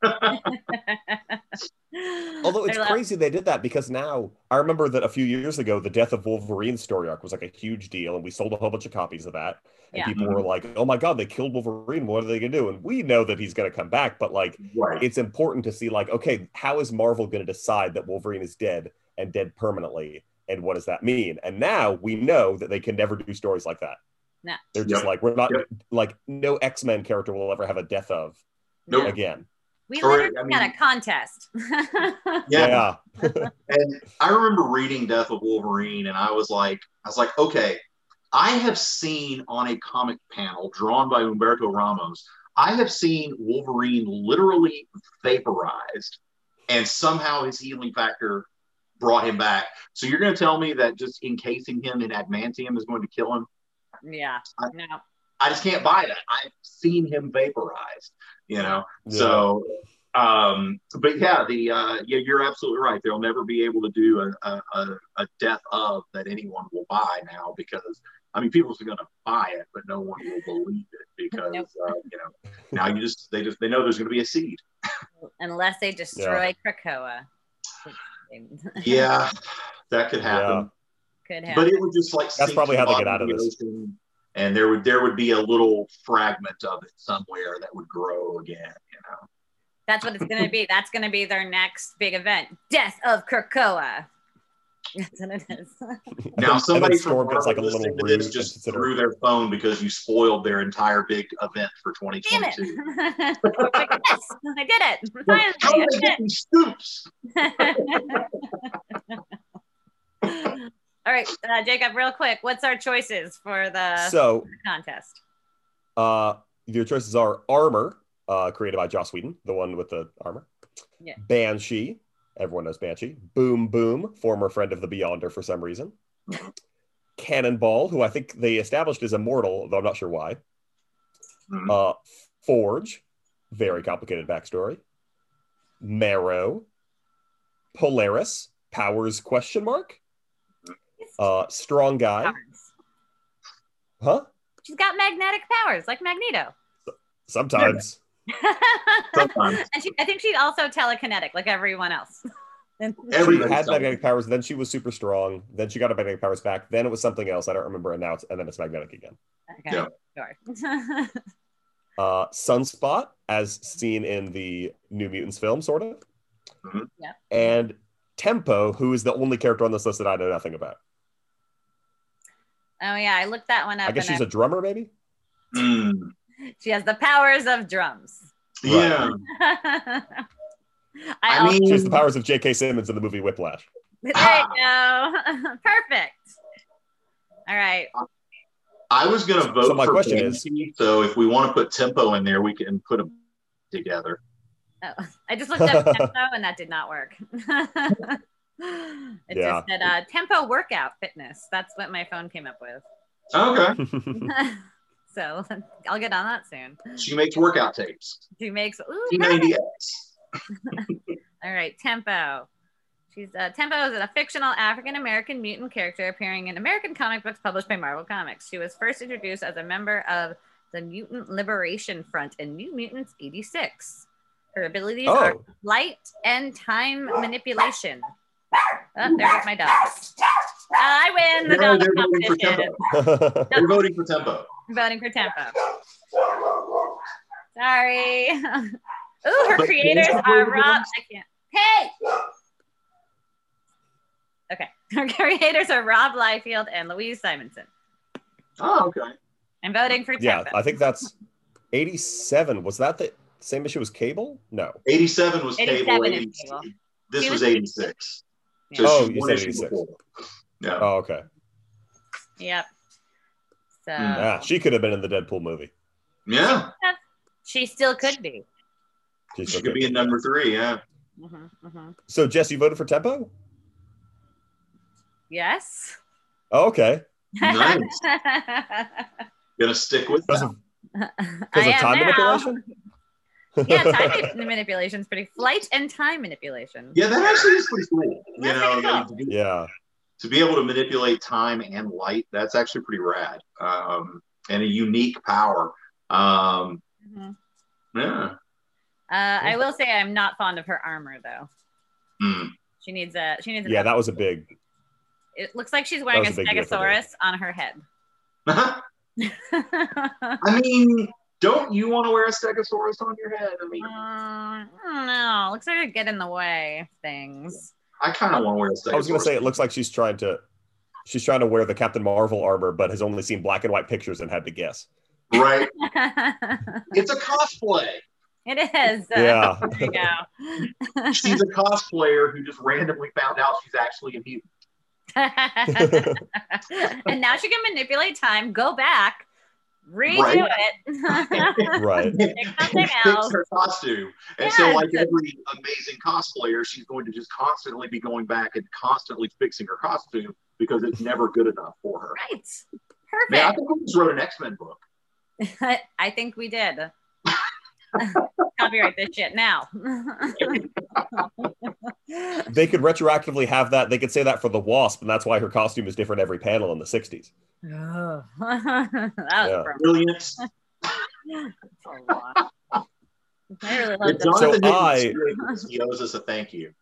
Although it's They're like- crazy they did that, because now I remember that a few years ago, the Death of Wolverine story arc was like a huge deal, and we sold a whole bunch of copies of that. And Yeah. people were like, "Oh my God, they killed Wolverine. What are they gonna do?" And we know that he's gonna come back, but like, Right. it's important to see like, okay, how is Marvel gonna decide that Wolverine is dead and dead permanently, and what does that mean? And now we know that they can never do stories like that. No. They're just Yep. like, we're not Yep. like no X-Men character will ever have a death of Nope. again. We Or, literally I mean- had a contest. Yeah. Yeah. And I remember reading Death of Wolverine, and I was like, I was like, okay, I have seen on a comic panel drawn by Humberto Ramos, I have seen Wolverine literally vaporized, and somehow his healing factor brought him back. So you're going to tell me that just encasing him in adamantium is going to kill him? Yeah. No. I just can't buy that. I've seen him vaporized, you know. Yeah. So, um, but yeah, the uh, yeah, you're absolutely right. They'll never be able to do a a, a, a death of that anyone will buy now, because I mean, people are going to buy it, but no one will believe it because Nope. uh, you know, now you just they just they know there's going to be a seed. Unless they destroy Krakoa. Yeah, that could happen. Could happen. But it would just like That's sink probably to how the they get bottom out of the this. ocean, and there would there would be a little fragment of it somewhere that would grow again. You know. That's what it's going to be. That's going to be their next big event. Death of Krakoa. That's what it is. Now, And somebody then from Storm gets like a Marvel little listening to rude this and just consider- threw their phone because you spoiled their entire big event for twenty Damn it. twenty-two. Oh my goodness, I did it. Finally. How I did they did get these scoops? it. All right, uh, Jacob, real quick, what's our choices for the So contest? uh your choices are Armor, uh, created by Joss Whedon, the one with the armor. Yeah. Banshee, everyone knows Banshee. Boom Boom, former friend of the Beyonder for some reason. Cannonball, who I think they established is immortal, though I'm not sure why. Mhm. Uh, Forge, very complicated backstory. Marrow, Polaris, Powers question mark. Uh, Strong Guy, Powers. huh? She's got magnetic powers, like Magneto. Sometimes. Sometimes. And she, I think she's also telekinetic, like everyone else. She Everybody's had telling magnetic powers, then she was super strong, then she got her magnetic powers back, then it was something else, I don't remember, and now it's, and then it's magnetic again. Okay, Yeah. sure. Uh, Sunspot, as seen in the New Mutants film, sort of. Mhm. Yep. And Tempo, who is the only character on this list that I know nothing about. Oh yeah, I looked that one up. I guess and she's a drummer, maybe? Mm. She has the powers of drums. Yeah. I, I also, mean- She has the powers of J K. Simmons in the movie Whiplash. there you go. Perfect. All right. I was going to vote So my for question is- Banshee, so if we want to put Tempo in there, we can put them together. Oh, I just looked up tempo and that did not work. it Yeah. just said uh, tempo workout fitness. That's what my phone came up with. Okay. So I'll get on that soon. She makes workout tapes. She makes ooh, T perfect. ninety X. All right, Tempo. She's uh, Tempo is a fictional African American mutant character appearing in American comic books published by Marvel Comics. She was first introduced as a member of the Mutant Liberation Front in New Mutants eighty-six. Her abilities are Oh, flight and time manipulation. Oh, there goes my dog. Uh, I win the No, dog they're voting for competition. Tempo. They're voting for Tempo. I'm voting for Tempo. Sorry. Ooh, her But creators Banshee are voted Rob. against- I can't. Hey. Okay. Her creators are Rob Liefeld and Louise Simonson. Oh, okay. I'm voting for yeah, Tempo. I think that's eighty-seven. Was that the same issue as Cable? No. eighty-seven was Cable. eighty-seven is eighty Cable. This She was was eighty-six. So Yeah. Oh, she's you one said issue eighty-six. before. Yeah. Oh, okay. Yep. So Hmm. Yeah, she could have been in the Deadpool movie. Yeah. she still could be. She She still could be in number three. Yeah. hmm hmm So, Jess, you voted for Tempo? Yes. Oh, okay. Nice. Gonna stick with Because that. of, I because of am time now. manipulation? Yeah, time manipulation is pretty. Flight and time manipulation. Yeah, that actually is pretty cool. You That's know, pretty like, cool. to, be, Yeah. to be able to manipulate time and light, that's actually pretty rad. Um, and a unique power. Um, Mhm. yeah. Uh, I will say I'm not fond of her armor though. Hmm. She needs a she needs. An Yeah, that was a big. It looks like she's wearing a was a big deal for me. stegosaurus on her head. I mean, don't you want to wear a stegosaurus on your head? I mean, Uh, I don't know. Looks like it get in the way of things. I kind of want to wear a stegosaurus. I was going to say it looks like she's trying to, she's trying to wear the Captain Marvel armor, but has only seen black and white pictures and had to guess. Right? It's a cosplay. It is. Uh, Yeah. There you go. She's a cosplayer who just randomly found out she's actually a mutant. And now she can manipulate time, go back, redo Right. it. Right. Pick something Fix else. her costume. And so, Yes. like every amazing cosplayer, she's going to just constantly be going back and constantly fixing her costume because it's never good enough for her. Right. Man, I Perfect. think we just wrote an X-Men book. I think we did. Copyright this shit now. They could retroactively have that. They could say that for the Wasp, and that's why her costume is different every panel in the sixties. Oh. That was Yeah. gross. Brilliant. That's a lot. I really If love that. Jonathan So Hickman I- experienced, he owes us a thank you.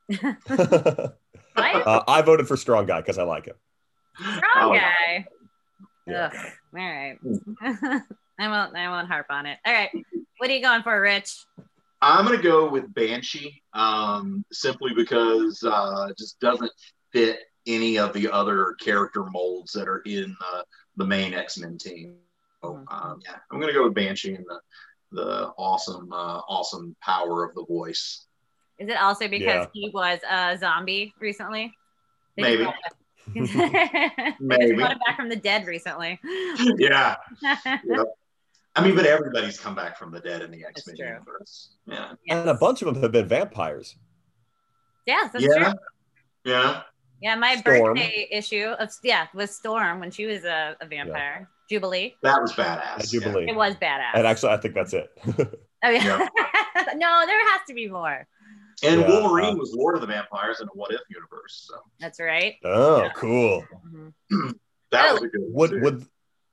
Right? uh, I voted for Strong Guy because I like him. Strong Oh, guy. Yeah. Ugh. All right. I won't. I won't harp on it. All right. What are you going for, Rich? I'm going to go with Banshee um, simply because uh, it just doesn't fit any of the other character molds that are in uh, the main X-Men team. So, um, yeah, I'm going to go with Banshee and the the awesome, uh, awesome power of the voice. Is it also because Yeah. he was a zombie recently? They Maybe. just brought him- They Maybe. just brought him back from the dead recently. Yeah. Yep. I mean, but everybody's come back from the dead in the X-Men true. universe. Yeah. And a bunch of them have been vampires. Yes, that's Yeah. true. Yeah. Yeah, my Storm. birthday issue of yeah was Storm when she was a, a vampire. Jubilee. That was badass. I do yeah. believe. It was badass. And actually, I think that's it. Oh yeah. No, there has to be more. And Yeah, Wolverine uh, was Lord of the Vampires in a What If universe. So That's right. oh, cool. Mhm. that Oh. was a good one. Would too. would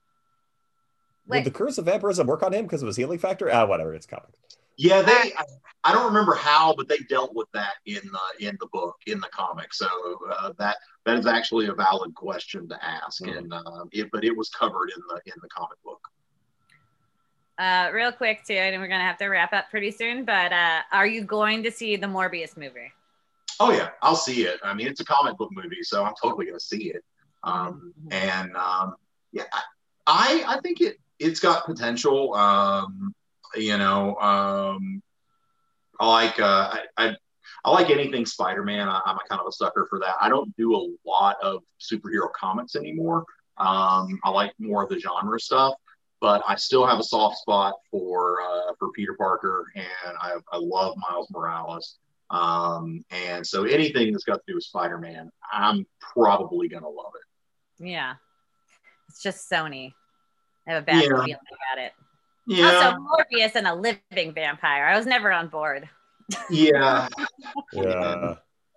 Wait. would the Curse of Vampirism work on him because of his healing factor? Ah, whatever. It's comics. Yeah, they. I, I don't remember how, but they dealt with that in the in the book in the comic. So uh, that that is actually a valid question to ask, Mhm. and uh, it but it was covered in the in the comic book. Uh, real quick too, I know we're gonna have to wrap up pretty soon, but uh, are you going to see the Morbius movie? Oh yeah, I'll see it. I mean, it's a comic book movie, so I'm totally gonna see it. Um, Mhm. and um, yeah, I I think it it's got potential. Um, you know, um, I like uh, I, I I like anything Spider-Man. I, I'm a kind of a sucker for that. I don't do a lot of superhero comics anymore. Um, I like more of the genre stuff, but I still have a soft spot for uh, for Peter Parker, and I I love Miles Morales. Um, and so anything that's got to do with Spider-Man, I'm probably gonna love it. Yeah, it's just Sony. I have a bad Yeah. feeling about it. Yeah, Also, Morbius and a living vampire. I was never on board. yeah. Yeah.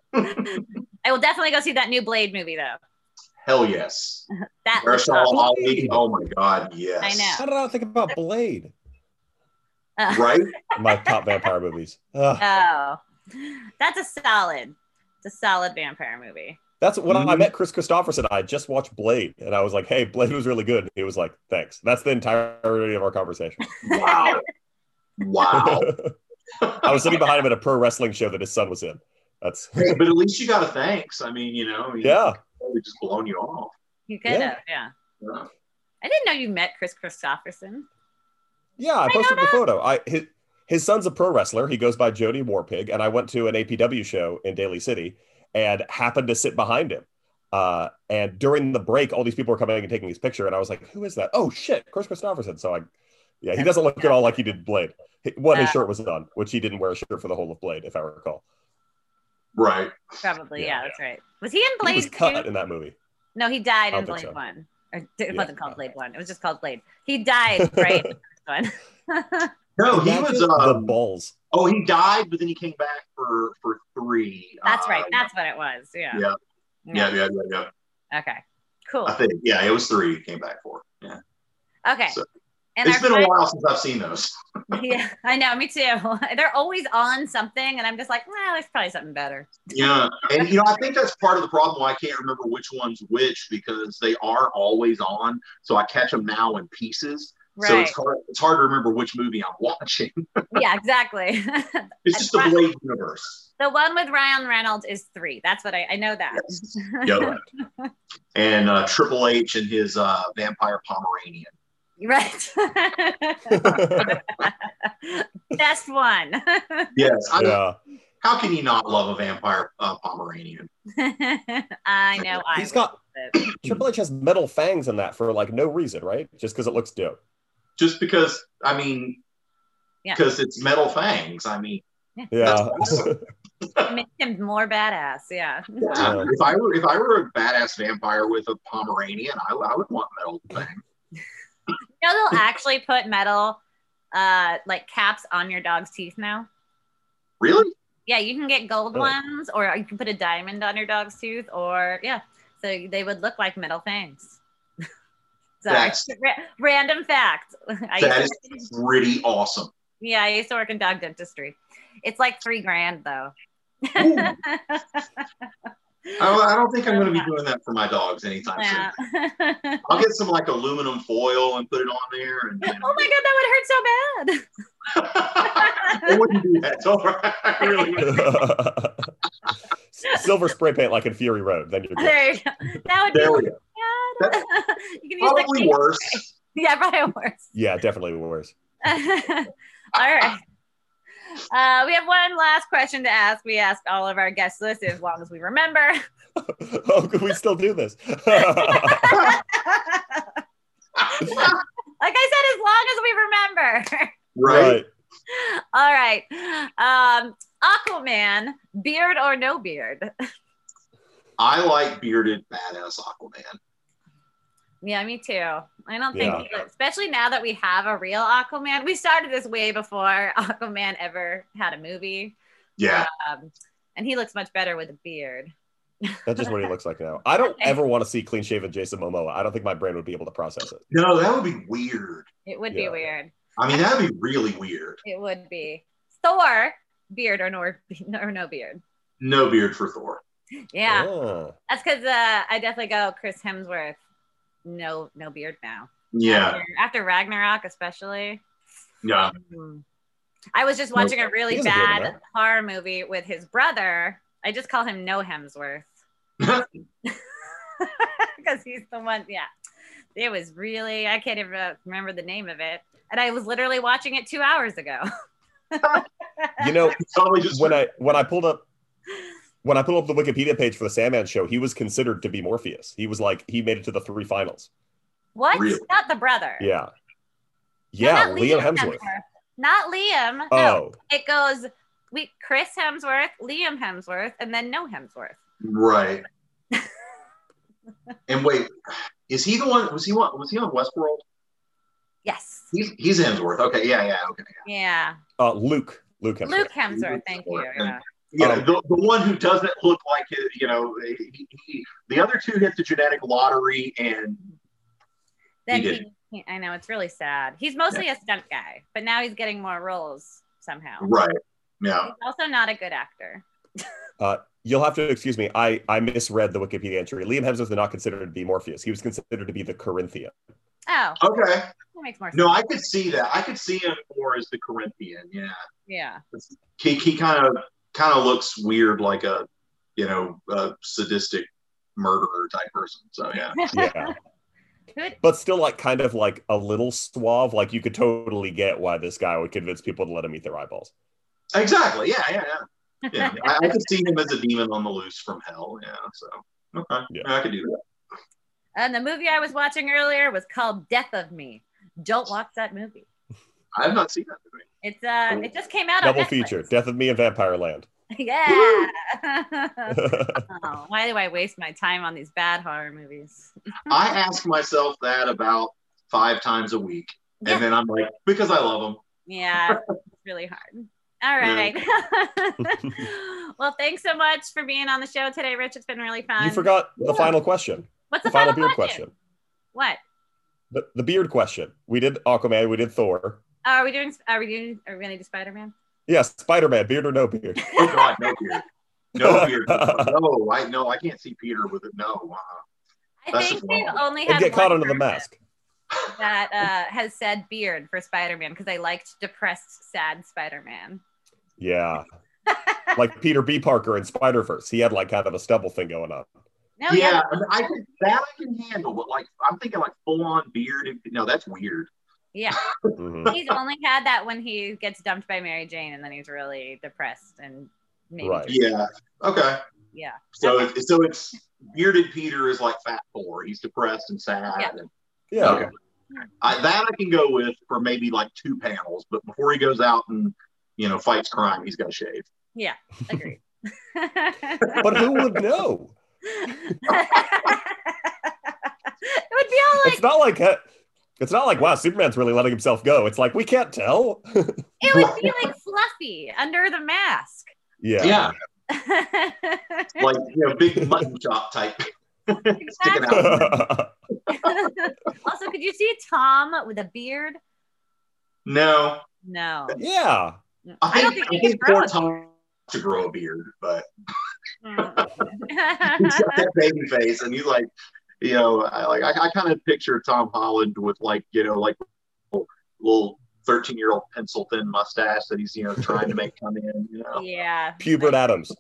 I will definitely go see that new Blade movie though. Hell yes. That looks Marshall awesome. Ali. Oh my God, yes. I know. How did I think about Blade? Uh, Right? My top vampire movies. Ugh. Oh, that's a solid. It's a solid vampire movie. That's when I Mhm. met Chris Christopherson. I just watched Blade, and I was like, "Hey, Blade was really good." He was like, "Thanks." That's the entirety of our conversation. Wow. Wow. I was sitting behind him at a pro wrestling show that his son was in. That's Hey, but at least you got a thanks. I mean, you know, he yeah. probably just blown you off. You could Yeah. have, yeah. Yeah. I didn't know you met Chris Christopherson. Yeah, I posted the photo. I his, his son's a pro wrestler. He goes by Jody Warpig, and I went to an A P W show in Daly City and happened to sit behind him. Uh, and during the break, all these people were coming and taking his picture, and I was like, "Who is that?" Oh shit, Chris Christopherson. So I, yeah, he doesn't look at all like he did Blade. What his Uh, shirt was on, which he didn't wear a shirt for the whole of Blade, if I recall. Right. Probably, yeah, Yeah. that's right. Was he in He Blade was cut two? in that movie. No, he died I in don't think Blade so. one. Or it Yeah. wasn't called Blade one. It was just called Blade. He died, right? in the first one. No, he Imagine was. the Um, balls. oh, he died, but then he came back for for three. That's Uh, right. That's what it was. Yeah. yeah. Yeah, yeah, yeah, yeah. Okay. Cool. I think yeah, it was three he came back for. Yeah. Okay. So- And It's our been a friend- while since I've seen those. Yeah, I know, me too. They're always on something, and I'm just like, well, there's probably something better. Yeah, and you know, I think that's part of the problem why I can't remember which one's which, because they are always on. So I catch them now in pieces. Right. So it's hard. It's hard to remember which movie I'm watching. Yeah, exactly. It's just a Blade universe. The one with Ryan Reynolds is three. That's what I, I know that. Yes. Yeah, right. And uh, Triple H and his uh, vampire Pomeranian. Right. Best one. Yes. I mean, Yeah. how can you not love a vampire uh, Pomeranian? I know. I He's got Triple H has metal fangs in that for like no reason, right? Just because it looks dope. Just because, I mean, Yeah. because it's metal fangs. I mean, Yeah. It makes him more badass. Yeah. Yeah. if I were if I were a badass vampire with a Pomeranian, I, I would want metal fangs. You know, they'll actually put metal, uh, like caps on your dog's teeth now. Really? Yeah, you can get gold Really? ones, or you can put a diamond on your dog's tooth, or yeah, so they would look like metal fangs. Sorry, That's- Ra- random fact. I That used is to, pretty awesome. yeah, I used to work in dog dentistry. It's like three grand though. Ooh. I, I don't think I'm going to be doing that for my dogs anytime Yeah. soon. I'll get some like aluminum foil and put it on there. And, you know. Oh my god, that would hurt so bad. I wouldn't do that. Don't worry. I really wouldn't. Silver spray paint like in Fury Road. Then you're good. There you go. That would There we be go. bad. You can use the Probably cake worse. spray. Yeah, probably worse. Yeah, definitely worse. All right. Uh, we have one last question to ask. We ask all of our guest lists as long as we remember. Oh, could we still do this? Like I said, as long as we remember. Right. All right. Um, Aquaman, beard or no beard? I like bearded badass Aquaman. Yeah, me too. I don't think, Yeah. especially now that we have a real Aquaman. We started this way before Aquaman ever had a movie. Yeah. Um, and he looks much better with a beard. That's just what he looks like now. I don't ever want to see clean shaven Jason Momoa. I don't think my brain would be able to process it. No, that would be weird. It would be Yeah. weird. I mean, that'd be really weird. It would be. Thor, beard or no, or no beard. No beard for Thor. Yeah, Ah. that's because uh, I definitely go Chris Hemsworth. No, no beard now. Yeah. After, after Ragnarok, especially. Yeah. Mm. I was just watching a really He has a beard in bad that. horror movie with his brother. I just call him No Hemsworth because he's the one. Yeah, it was really. I can't even uh, remember the name of it, and I was literally watching it two hours ago. You know, Totally just when I when I pulled up when I pulled up the Wikipedia page for the Sandman show, he was considered to be Morpheus. He was like he made it to the three finals. What? Really? Not the brother. Yeah, No, yeah, not Liam Hemsworth. Not Liam. No, Oh, it goes we Chris Hemsworth, Liam Hemsworth, and then no Hemsworth. right. And wait, is he the one? Was he one? Was he on Westworld? Yes. He's he's Hemsworth. Okay. Yeah. Yeah. Okay. Yeah. uh, Luke. Luke Hemsworth. Luke Hemsworth. Thank you. Yeah. Yeah, Um, the, the one who doesn't look like his, you know, he, he, the other two hit the genetic lottery, and Then He he, did. he- I know it's really sad. He's mostly a stunt guy, but now he's getting more roles somehow. right, yeah, He's also not a good actor. Uh, you'll have to excuse me. I, I misread the Wikipedia entry. Liam Hemsworth is not considered to be Morpheus. He was considered to be the Corinthian. Oh, okay. that makes more sense. No, I could see that. I could see him more as the Corinthian. Yeah, Yeah. he he kind of kind of looks weird, like a you know a sadistic murderer type person. So yeah, Yeah. Good. But still like kind of like a little suave. Like you could totally get why this guy would convince people to let him eat their eyeballs. exactly. Yeah, yeah, yeah. Yeah, I, I could see him as a demon on the loose from hell. Yeah, so okay, Yeah. yeah, I could do that. And the movie I was watching earlier was called Death of Me. Don't watch that movie. I have not seen that movie. It's uh, it just came out Double on Netflix. feature: Death of Me and Vampire Land. Yeah. Oh, why do I waste my time on these bad horror movies? I ask myself that about five times a week, Yeah. and then I'm like, because I love them. Yeah, it's really hard. All right. Well, thanks so much for being on the show today, Rich. It's been really fun. You forgot the Yeah. final question. What's The the final final beard question? question. What? the, the beard question. We did Aquaman. We did Thor. Oh, are we doing? Are we doing? Are we gonna do Spider Man? Yes, Spider-Man, beard or no beard? Oh God, no beard. No beard. No, I no, I can't see Peter with it. No. Uh-uh. I That's think just they've wrong. only And had get one caught under the person mask. that uh, has said beard for Spider Man because I liked depressed, sad Spider Man. Yeah. Like Peter B. Parker in Spider-Verse. He had like kind of a stubble thing going on. No, Yeah, I, mean, I can that I can handle, but like I'm thinking like full on beard. No, that's weird. yeah. Mhm. He's only had that when he gets dumped by Mary Jane, and then he's really depressed and maybe. Right. Yeah. Okay. Yeah. So Okay. it's so it's bearded Peter is like Fat Thor. He's depressed and sad. Yeah. And, Yeah. Okay. I, that I can go with for maybe like two panels, but before he goes out and you know fights crime, he's got to shave. Yeah. Agreed. But who would know? It would be all like It's not like uh, it's not like wow, Superman's really letting himself go. It's like we can't tell. it would be like Fluffy under the mask. Yeah. Yeah, like you know, big mutton chop type sticking out. Also, could you see Tom with a beard? No, No. Yeah. I I don't think think I he think can grow poor a Tom to grow a beard, but Mm. he's got that baby face, and he's like, you know, I, like I, I kind of picture Tom Holland with like you know like little thirteen year old pencil thin mustache that he's you know trying to make come in. You know, Yeah. Pubert Adams.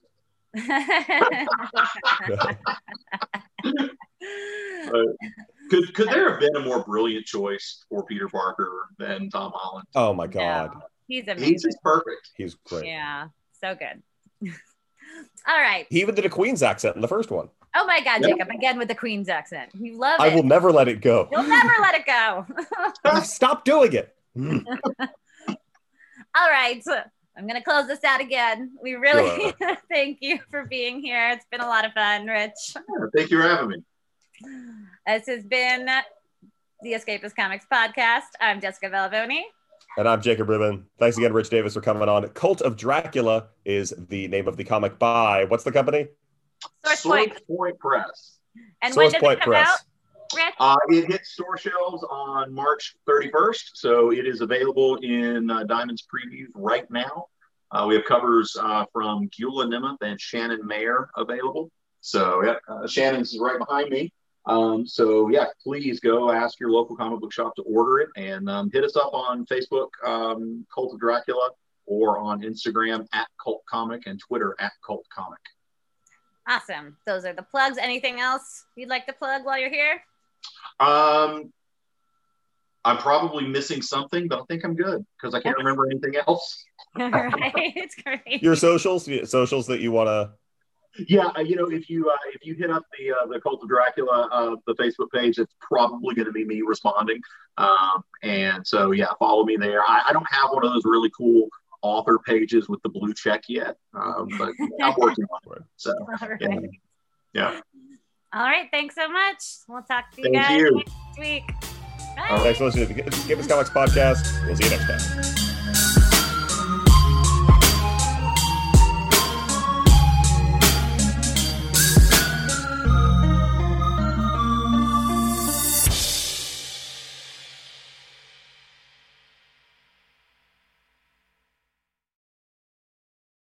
but could could there have been a more brilliant choice for Peter Parker than Tom Holland? Oh my god. He's He's amazing. just perfect. He's great. Yeah. So good. All right. He even did a Queen's accent in the first one. Oh my God, Yep. Jacob, again with the Queen's accent. You love I it. will never let it go. You'll never let it go. Stop doing it. Mm. All right. I'm going to close this out again. We really thank you for being here. It's been a lot of fun, Rich. Yeah, thank you for having me. This has been the Escapist Comics Podcast. I'm Jessica Bellavoni. And I'm Jacob Rubin. Thanks again, Rich Davis, for coming on. Cult of Dracula is the name of the comic by what's the company? Source Source Point. Point Press. And when Source does Point it come Press. out, Rich? Uh, it hits store shelves on March thirty-first, so it is available in uh, Diamond's previews right now. Uh, we have covers uh, from Gyula Nemeth and Shannon Mayer available. So yeah, uh, Shannon's right behind me. Um, so yeah, please go ask your local comic book shop to order it, and um, hit us up on Facebook, um, Cult of Dracula, or on Instagram at Cult Comic and Twitter at Cult Comic. Awesome. Those are the plugs. Anything else you'd like to plug while you're here? Um, I'm probably missing something, but I think I'm good because I can't remember anything else. All right. It's great. Your socials, socials that you want to. Yeah, uh, you know, if you uh, if you hit up the uh, the Cult of Dracula, uh, the Facebook page, it's probably going to be me responding. Um, and so yeah, follow me there. I, I don't have one of those really cool author pages with the blue check yet, um, but I'm working on it. So All right. yeah, yeah. All right. Thanks so much. We'll talk to you Thank guys you. next week. Bye. Thanks for listening to the Escapist Comics Podcast. We'll see you next time.